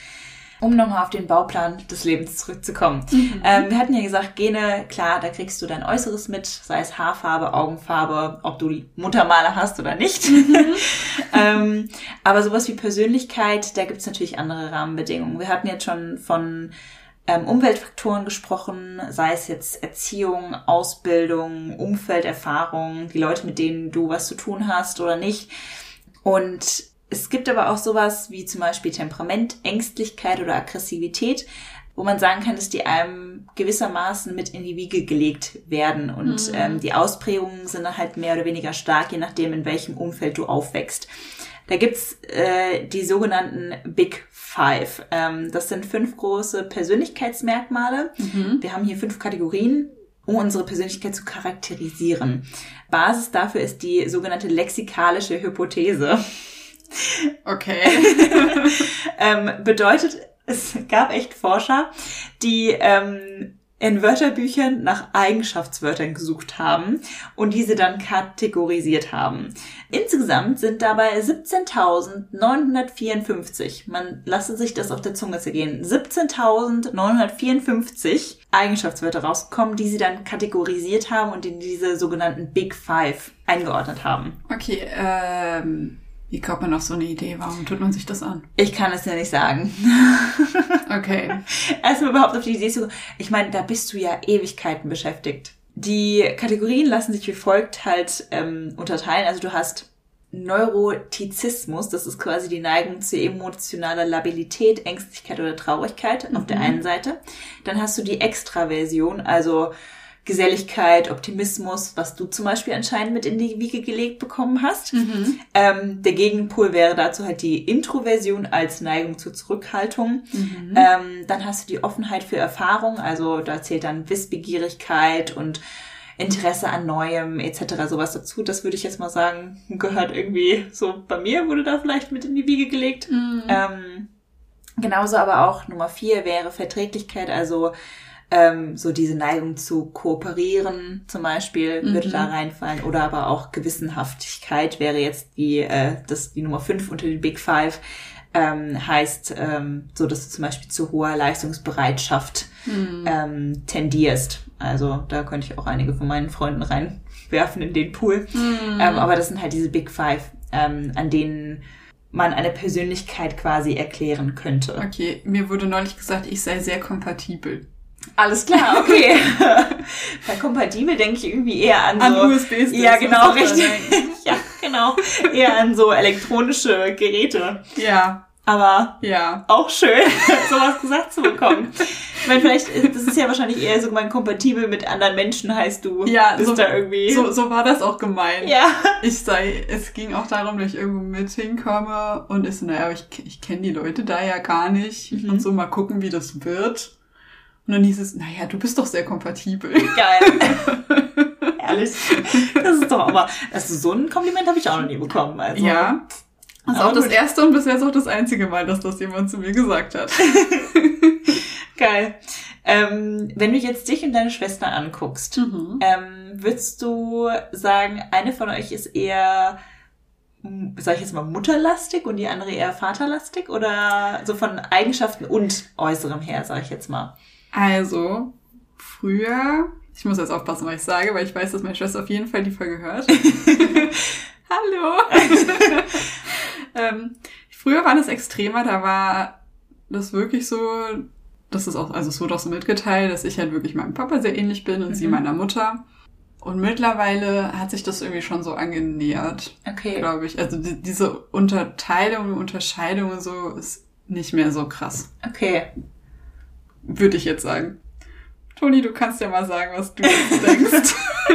Um nochmal auf den Bauplan des Lebens zurückzukommen. Mhm. Ähm, wir hatten ja gesagt, Gene, klar, da kriegst du dein Äußeres mit, sei es Haarfarbe, Augenfarbe, ob du die Muttermale hast oder nicht. Mhm. ähm, aber sowas wie Persönlichkeit, da gibt's natürlich andere Rahmenbedingungen. Wir hatten jetzt schon von ähm, Umweltfaktoren gesprochen, sei es jetzt Erziehung, Ausbildung, Umfelderfahrung, die Leute, mit denen du was zu tun hast oder nicht. Und es gibt aber auch sowas wie zum Beispiel Temperament, Ängstlichkeit oder Aggressivität. wo man sagen kann, dass die einem gewissermaßen mit in die Wiege gelegt werden. Und Mhm. ähm, die Ausprägungen sind dann halt mehr oder weniger stark, je nachdem, in welchem Umfeld du aufwächst. Da gibt's äh, die sogenannten Big Five. Ähm, das sind fünf große Persönlichkeitsmerkmale. Mhm. Wir haben hier fünf Kategorien, um unsere Persönlichkeit zu charakterisieren. Basis dafür ist die sogenannte lexikalische Hypothese. Okay. ähm, bedeutet, es gab echt Forscher, die ähm, in Wörterbüchern nach Eigenschaftswörtern gesucht haben und diese dann kategorisiert haben. Insgesamt sind dabei siebzehntausendneunhundertvierundfünfzig, man lasse sich das auf der Zunge zergehen, siebzehntausendneunhundertvierundfünfzig Eigenschaftswörter rausgekommen, die sie dann kategorisiert haben und in diese sogenannten Big Five eingeordnet haben. Okay, ähm, wie kommt man auf so eine Idee? Warum tut man sich das an? Ich kann es ja nicht sagen. Okay. Erstmal überhaupt auf die Idee zu, ich meine, da bist du ja Ewigkeiten beschäftigt. Die Kategorien lassen sich wie folgt halt ähm, unterteilen. Also du hast Neurotizismus, das ist quasi die Neigung zu emotionaler Labilität, Ängstlichkeit oder Traurigkeit auf der einen Seite. Dann hast du die Extraversion, also Geselligkeit, Optimismus, was du zum Beispiel anscheinend mit in die Wiege gelegt bekommen hast. Mhm. Ähm, der Gegenpol wäre dazu halt die Introversion als Neigung zur Zurückhaltung. Mhm. Ähm, dann hast du die Offenheit für Erfahrung, also da zählt dann Wissbegierigkeit und Interesse an Neuem et cetera sowas dazu. Das würde ich jetzt mal sagen, gehört irgendwie so bei mir, wurde da vielleicht mit in die Wiege gelegt. Mhm. Ähm, genauso aber auch Nummer vier wäre Verträglichkeit, also ähm, so diese Neigung zu kooperieren zum Beispiel Mhm. würde da reinfallen. Oder aber auch Gewissenhaftigkeit wäre jetzt die, äh, das die Nummer fünf unter den Big Five. Ähm, heißt, ähm, so dass du zum Beispiel zu hoher Leistungsbereitschaft Mhm. ähm, tendierst. Also da könnte ich auch einige von meinen Freunden reinwerfen in den Pool. Mhm. Ähm, aber das sind halt diese Big Five, ähm, an denen man eine Persönlichkeit quasi erklären könnte. Okay, mir wurde neulich gesagt, ich sei sehr kompatibel. Alles klar, okay. Bei kompatibel denke ich irgendwie eher an so... An U S B-Sticks. Ja, genau, muss ich richtig. da denken. Ja, genau. Eher an so elektronische Geräte. Ja, Aber ja. auch schön, sowas gesagt zu bekommen. Ich meine, vielleicht, das ist ja wahrscheinlich eher so mein kompatibel mit anderen Menschen, heißt du Ja, bist so, da irgendwie... so, so war das auch gemeint. Ja. Ich sei, es ging auch darum, dass ich irgendwo mit hinkomme und ich so, naja, aber ich, ich kenne die Leute da ja gar nicht Mhm. und so mal gucken, wie das wird. Und dann hieß es, naja, du bist doch sehr kompatibel. Geil. Ehrlich. Das ist doch aber, also so ein Kompliment habe ich auch noch nie bekommen. Also. Ja. Das ist Aber auch das gut. erste und bisher auch das einzige Mal, dass das jemand zu mir gesagt hat. Geil. Ähm, wenn du jetzt dich und deine Schwester anguckst, Mhm. ähm, würdest du sagen, eine von euch ist eher, sag ich jetzt mal, mutterlastig und die andere eher vaterlastig? Oder so von Eigenschaften und Äußerem her, sag ich jetzt mal? Also, früher, ich muss jetzt aufpassen, was ich sage, weil ich weiß, dass meine Schwester auf jeden Fall die Folge hört. Hallo! ähm, früher war das extremer, da war das wirklich so, das ist auch, also es wurde auch so mitgeteilt, dass ich halt wirklich meinem Papa sehr ähnlich bin und Mhm. sie meiner Mutter. Und mittlerweile hat sich das irgendwie schon so angenähert, Okay. glaube ich. Also die, diese Unterteilung, Unterscheidung und so ist nicht mehr so krass, Okay. würde ich jetzt sagen. Toni, du kannst ja mal sagen, was du jetzt denkst.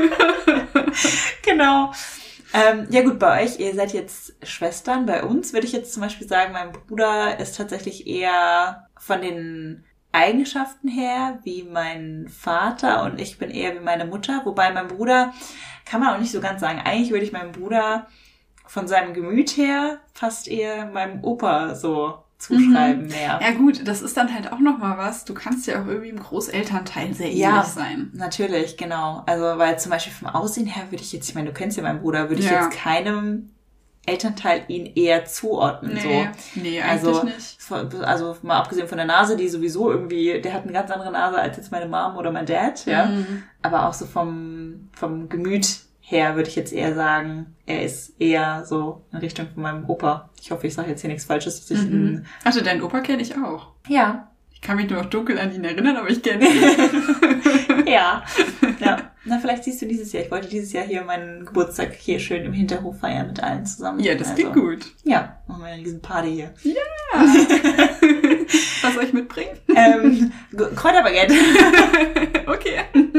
Genau. Ähm, ja gut, bei euch, ihr seid jetzt Schwestern. Bei uns würde ich jetzt zum Beispiel sagen, mein Bruder ist tatsächlich eher von den Eigenschaften her wie mein Vater und ich bin eher wie meine Mutter. Wobei mein Bruder, kann man auch nicht so ganz sagen. Eigentlich würde ich meinem Bruder von seinem Gemüt her fast eher meinem Opa so zuschreiben mehr. Ja gut, das ist dann halt auch nochmal was. Du kannst ja auch irgendwie im Großelternteil sehr ähnlich Ja. sein. Natürlich, genau. Also, weil zum Beispiel vom Aussehen her würde ich jetzt, ich meine, du kennst ja meinen Bruder, würde ich Ja. jetzt keinem Elternteil ihn eher zuordnen. Nee, So. nee, eigentlich Also, nicht. also mal abgesehen von der Nase, die sowieso irgendwie, der hat eine ganz andere Nase als jetzt meine Mom oder mein Dad, ja. Mhm. Aber auch so vom, vom Gemüt her würde ich jetzt eher sagen, er ist eher so in Richtung von meinem Opa. Ich hoffe, ich sage jetzt hier nichts Falsches, dass ich Mhm. ihn, Also deinen Opa kenne ich auch. ja, Ich kann mich nur noch dunkel an ihn erinnern, aber ich kenne ihn. ja, ja. Na, vielleicht siehst du dieses Jahr. Ich wollte dieses Jahr hier meinen Geburtstag hier schön im Hinterhof feiern mit allen zusammen. Ja, das Also, klingt gut. Ja, machen wir eine riesen Party hier. Ja. Was soll ich mitbringen? ähm, Kräuterbaguette. Okay.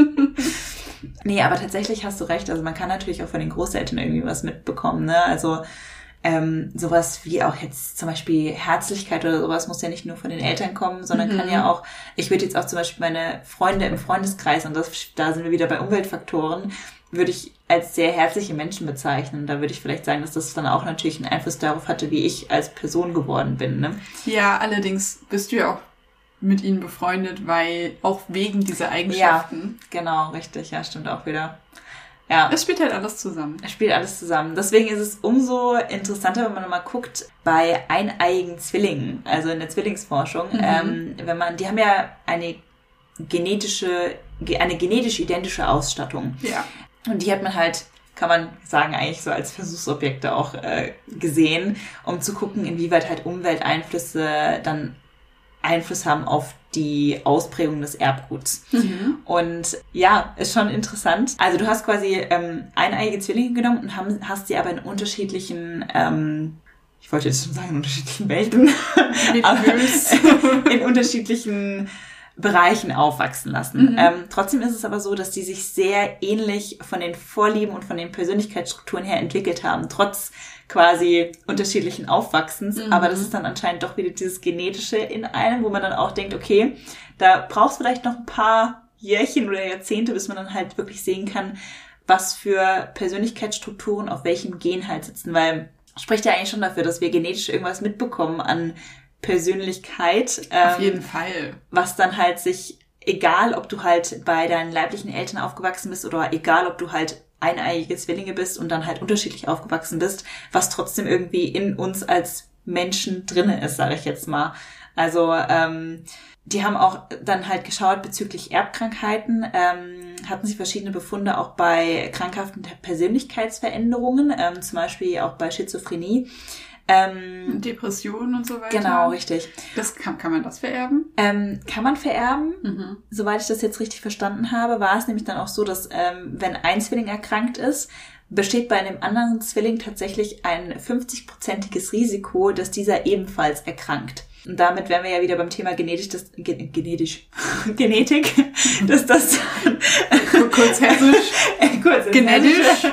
Nee, aber tatsächlich hast du recht. Also man kann natürlich auch von den Großeltern irgendwie was mitbekommen, ne? Also ähm, sowas wie auch jetzt zum Beispiel Herzlichkeit oder sowas muss ja nicht nur von den Eltern kommen, sondern mhm. kann ja auch, ich würde jetzt auch zum Beispiel meine Freunde im Freundeskreis, und das, da sind wir wieder bei Umweltfaktoren, würde ich als sehr herzliche Menschen bezeichnen. Da würde ich vielleicht sagen, dass das dann auch natürlich einen Einfluss darauf hatte, wie ich als Person geworden bin, ne? Ja, allerdings bist du ja auch mit ihnen befreundet, weil auch wegen dieser Eigenschaften. Ja, genau, richtig. Ja, stimmt auch wieder. Ja. Es spielt halt alles zusammen. Es spielt alles zusammen. Deswegen ist es umso interessanter, wenn man mal guckt, bei eineiigen Zwillingen, also in der Zwillingsforschung, mhm. ähm, wenn man, die haben ja eine genetische, eine genetisch identische Ausstattung. Ja. Und die hat man halt, kann man sagen, eigentlich so als Versuchsobjekte auch äh, gesehen, um zu gucken, inwieweit halt Umwelteinflüsse dann Einfluss haben auf die Ausprägung des Erbguts. Mhm. Und ja, ist schon interessant. Also du hast quasi ähm, eineiige Zwillinge genommen und haben, hast sie aber in unterschiedlichen, ähm, ich wollte jetzt schon sagen, in unterschiedlichen Welten, aber in unterschiedlichen Bereichen aufwachsen lassen. Mhm. Ähm, trotzdem ist es aber so, dass die sich sehr ähnlich von den Vorlieben und von den Persönlichkeitsstrukturen her entwickelt haben, trotz quasi unterschiedlichen Aufwachsens. Mhm. Aber das ist dann anscheinend doch wieder dieses Genetische in einem, wo man dann auch denkt, okay, da brauchst du vielleicht noch ein paar Jährchen oder Jahrzehnte, bis man dann halt wirklich sehen kann, was für Persönlichkeitsstrukturen auf welchem Gen halt sitzen, weil spricht ja eigentlich schon dafür, dass wir genetisch irgendwas mitbekommen an Persönlichkeit. Ähm, Auf jeden Fall. Was dann halt sich, egal ob du halt bei deinen leiblichen Eltern aufgewachsen bist oder egal ob du halt eineiige Zwillinge bist und dann halt unterschiedlich aufgewachsen bist, was trotzdem irgendwie in uns als Menschen drinne ist, sage ich jetzt mal. Also ähm, die haben auch dann halt geschaut bezüglich Erbkrankheiten, ähm, hatten sie verschiedene Befunde auch bei krankhaften Persönlichkeitsveränderungen, ähm, zum Beispiel auch bei Schizophrenie. Ähm, Depressionen und so weiter. Genau, richtig. Das kann, kann man das vererben? Ähm, kann man vererben. Mhm. Soweit ich das jetzt richtig verstanden habe, war es nämlich dann auch so, dass ähm, wenn ein Zwilling erkrankt ist, besteht bei einem anderen Zwilling tatsächlich ein fünfzig-prozentiges Risiko, dass dieser ebenfalls erkrankt. Und damit wären wir ja wieder beim Thema genetisch, das, ge, genetisch, Genetik, dass das kurz hessisch, kurz genetisch,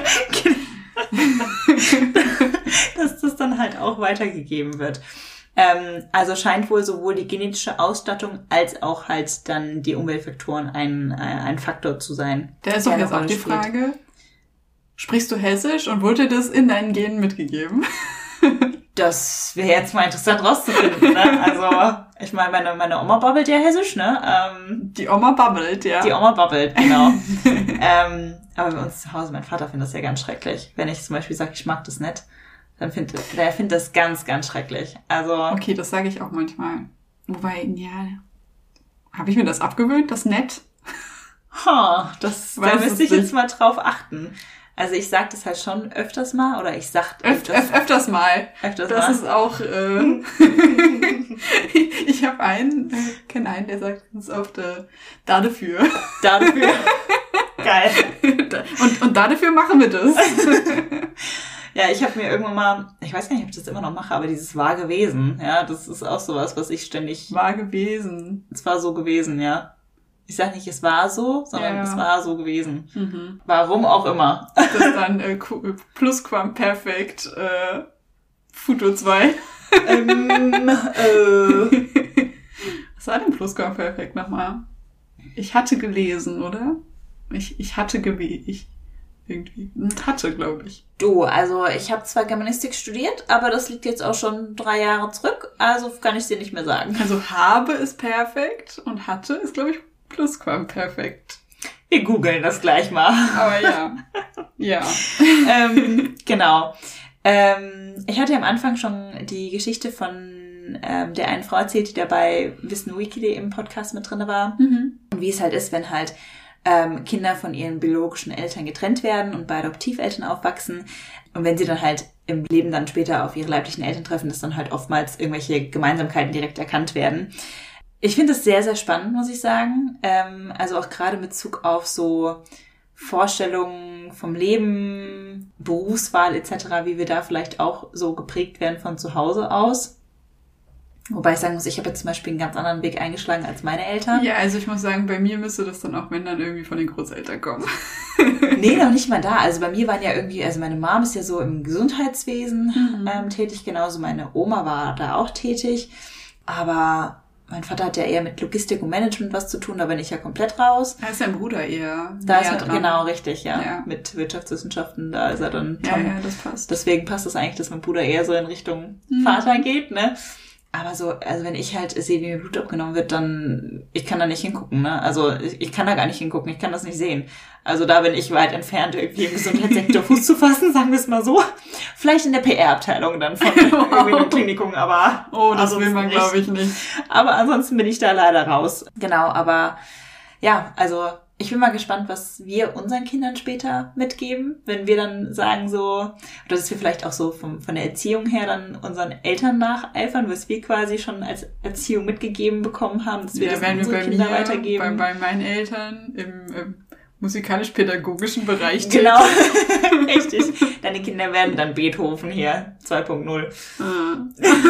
dass das dann halt auch weitergegeben wird. Ähm, also scheint wohl sowohl die genetische Ausstattung als auch halt dann die Umweltfaktoren ein, ein Faktor zu sein. Da ist doch jetzt auch die Frage, sprichst du Hessisch und wurde das in deinen Genen mitgegeben? Das wäre jetzt mal interessant rauszufinden, ne? Also, ich meine, meine, meine Oma babbelt ja Hessisch, ne? Ähm, die Oma babbelt, ja. Die Oma babbelt, genau. ähm, aber bei uns zu Hause, mein Vater findet das ja ganz schrecklich. Wenn ich zum Beispiel sage, ich mag das nicht, dann findet der findet das ganz, ganz schrecklich. Also. Okay, das sage ich auch manchmal. Wobei, ja, habe ich mir das abgewöhnt, das nett? Ha, das, da müsste ich jetzt mal drauf achten. Also ich sag das halt schon öfters mal, oder ich sag öfters, öf, öfters mal. Öfters das mal. ist auch, äh, ich habe einen, äh, kenne einen, der sagt uns oft, äh, da dafür. Da dafür. Geil. Und, und da dafür machen wir das. Ja, ich habe mir irgendwann mal, ich weiß gar nicht, ob ich das immer noch mache, aber dieses war gewesen, ja, das ist auch sowas, was ich ständig... War gewesen. Es war so gewesen, ja. Ich sag nicht, es war so, sondern ja. Es war so gewesen. Mhm. Warum auch immer. Das ist dann äh, Plusquamperfekt äh, Futo zwei. ähm, äh. Was war denn Plusquamperfekt nochmal? Ich hatte gelesen, oder? Ich, ich hatte gewählt. Ich irgendwie. Hatte, glaube ich. Du, also ich habe zwar Germanistik studiert, aber das liegt jetzt auch schon drei Jahre zurück, also kann ich dir nicht mehr sagen. Also habe ist perfekt und hatte ist, glaube ich, Plusquamperfekt. Wir googeln das gleich mal. Aber ja. Ja. ähm, genau. Ähm, ich hatte ja am Anfang schon die Geschichte von ähm, der einen Frau erzählt, die dabei Wissen Wiki im Podcast mit drin war. Mhm. Und wie es halt ist, wenn halt ähm, Kinder von ihren biologischen Eltern getrennt werden und bei Adoptiveltern aufwachsen. Und wenn sie dann halt im Leben dann später auf ihre leiblichen Eltern treffen, dass dann halt oftmals irgendwelche Gemeinsamkeiten direkt erkannt werden. Ich finde es sehr, sehr spannend, muss ich sagen. Ähm, also auch gerade mit Bezug auf so Vorstellungen vom Leben, Berufswahl et cetera, wie wir da vielleicht auch so geprägt werden von zu Hause aus. Wobei ich sagen muss, ich habe jetzt zum Beispiel einen ganz anderen Weg eingeschlagen als meine Eltern. Ja, also ich muss sagen, bei mir müsste das dann auch, wenn dann irgendwie von den Großeltern kommen. Nee, noch nicht mal da. Also bei mir waren ja irgendwie, also meine Mom ist ja so im Gesundheitswesen mhm. ähm, tätig, genauso meine Oma war da auch tätig. Aber mein Vater hat ja eher mit Logistik und Management was zu tun, da bin ich ja komplett raus. Da ist dein Bruder eher Da ist er, dran. genau, richtig, ja. ja. Mit Wirtschaftswissenschaften, da ist er dann ja, schon. Ja, das passt. Deswegen passt es das eigentlich, dass mein Bruder eher so in Richtung mhm. Vater geht, ne? Aber so, also wenn ich halt sehe, wie mir Blut abgenommen wird, dann, ich kann da nicht hingucken, ne? Also ich, ich kann da gar nicht hingucken, ich kann das nicht sehen. Also da bin ich weit entfernt, irgendwie im Gesundheitssektor Fuß zu fassen, sagen wir es mal so. Vielleicht in der P R-Abteilung dann von irgendwie einem Klinikum, aber... Oh, das will man, glaube ich, nicht. Aber ansonsten bin ich da leider raus. Genau, aber ja, also... Ich bin mal gespannt, was wir unseren Kindern später mitgeben, wenn wir dann sagen so, oder dass wir vielleicht auch so vom, von der Erziehung her dann unseren Eltern nacheifern, was wir quasi schon als Erziehung mitgegeben bekommen haben, dass wir ja, das an unsere wir bei Kinder mir, weitergeben. Bei, bei meinen Eltern im, im musikalisch-pädagogischen Bereich tätig. Genau, richtig. Deine Kinder werden dann Beethoven hier, zwei Punkt null. Ah.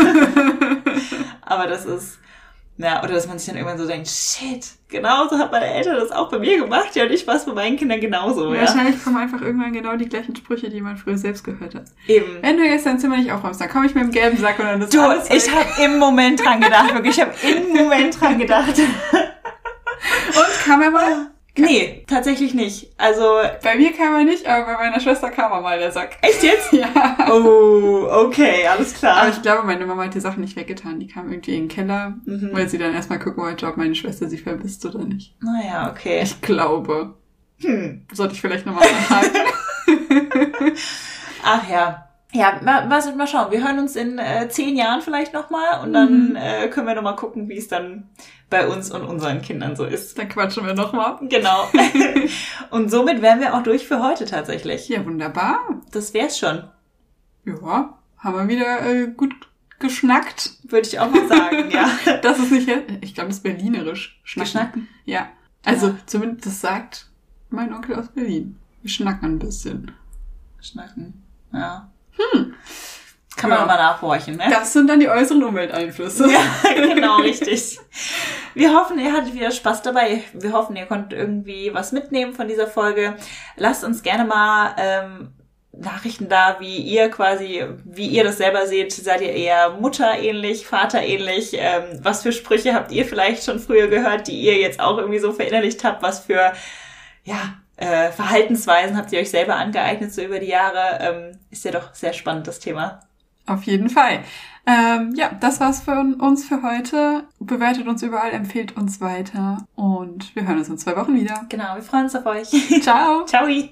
Aber das ist... Ja, oder dass man sich dann irgendwann so denkt, shit, genauso hat meine Eltern das auch bei mir gemacht, ja, und ich war es bei meinen Kindern genauso, ja. Wahrscheinlich kommen einfach irgendwann genau die gleichen Sprüche, die man früher selbst gehört hat. Eben. Wenn du jetzt dein Zimmer nicht aufräumst, dann komme ich mit dem gelben Sack und dann ist Du, alles weg. ich habe im Moment dran gedacht, wirklich, ich habe im Moment dran gedacht. Und kam er mal? Nee, tatsächlich nicht. Also... Bei mir kam er nicht, aber bei meiner Schwester kam er mal, der Sack. Echt jetzt? Ja. Oh, okay, alles klar. Aber ich glaube, meine Mama hat die Sachen nicht weggetan. Die kam irgendwie in den Keller, Mhm. weil sie dann erstmal gucken wollte, ob meine Schwester sie vermisst oder nicht. Naja, okay. Ich glaube. Hm. Sollte ich vielleicht nochmal anhalten. Ach ja. Ja, mal, mal, mal schauen. Wir hören uns in äh, zehn Jahren vielleicht nochmal und dann Mhm. äh, können wir nochmal gucken, wie es dann bei uns und unseren Kindern so ist. Dann quatschen wir nochmal. Genau. Und somit wären wir auch durch für heute tatsächlich. Ja, wunderbar. Das wär's schon. Ja, haben wir wieder äh, gut geschnackt. Würde ich auch mal sagen, ja. Das ist nicht, ich glaube, das ist berlinerisch. Schnacken. Geschnacken? Ja. Also Ja. zumindest das sagt mein Onkel aus Berlin. Wir schnacken ein bisschen. Schnacken. Ja. Hm. Kann man Ja. nochmal nachhorchen, ne? Das sind dann die äußeren Umwelteinflüsse. Ja, genau, richtig. Wir hoffen, ihr hattet wieder Spaß dabei. Wir hoffen, ihr konntet irgendwie was mitnehmen von dieser Folge. Lasst uns gerne mal ähm, Nachrichten da, wie ihr quasi, wie ihr das selber seht. Seid ihr eher mutterähnlich, vaterähnlich? Ähm, was für Sprüche habt ihr vielleicht schon früher gehört, die ihr jetzt auch irgendwie so verinnerlicht habt? Was für, ja, äh, Verhaltensweisen habt ihr euch selber angeeignet so über die Jahre? Ähm, ist ja doch sehr spannend, das Thema. Auf jeden Fall. Ähm, ja, das war's von uns für heute. Bewertet uns überall, empfehlt uns weiter und wir hören uns in zwei Wochen wieder. Genau, wir freuen uns auf euch. Ciao! Ciao!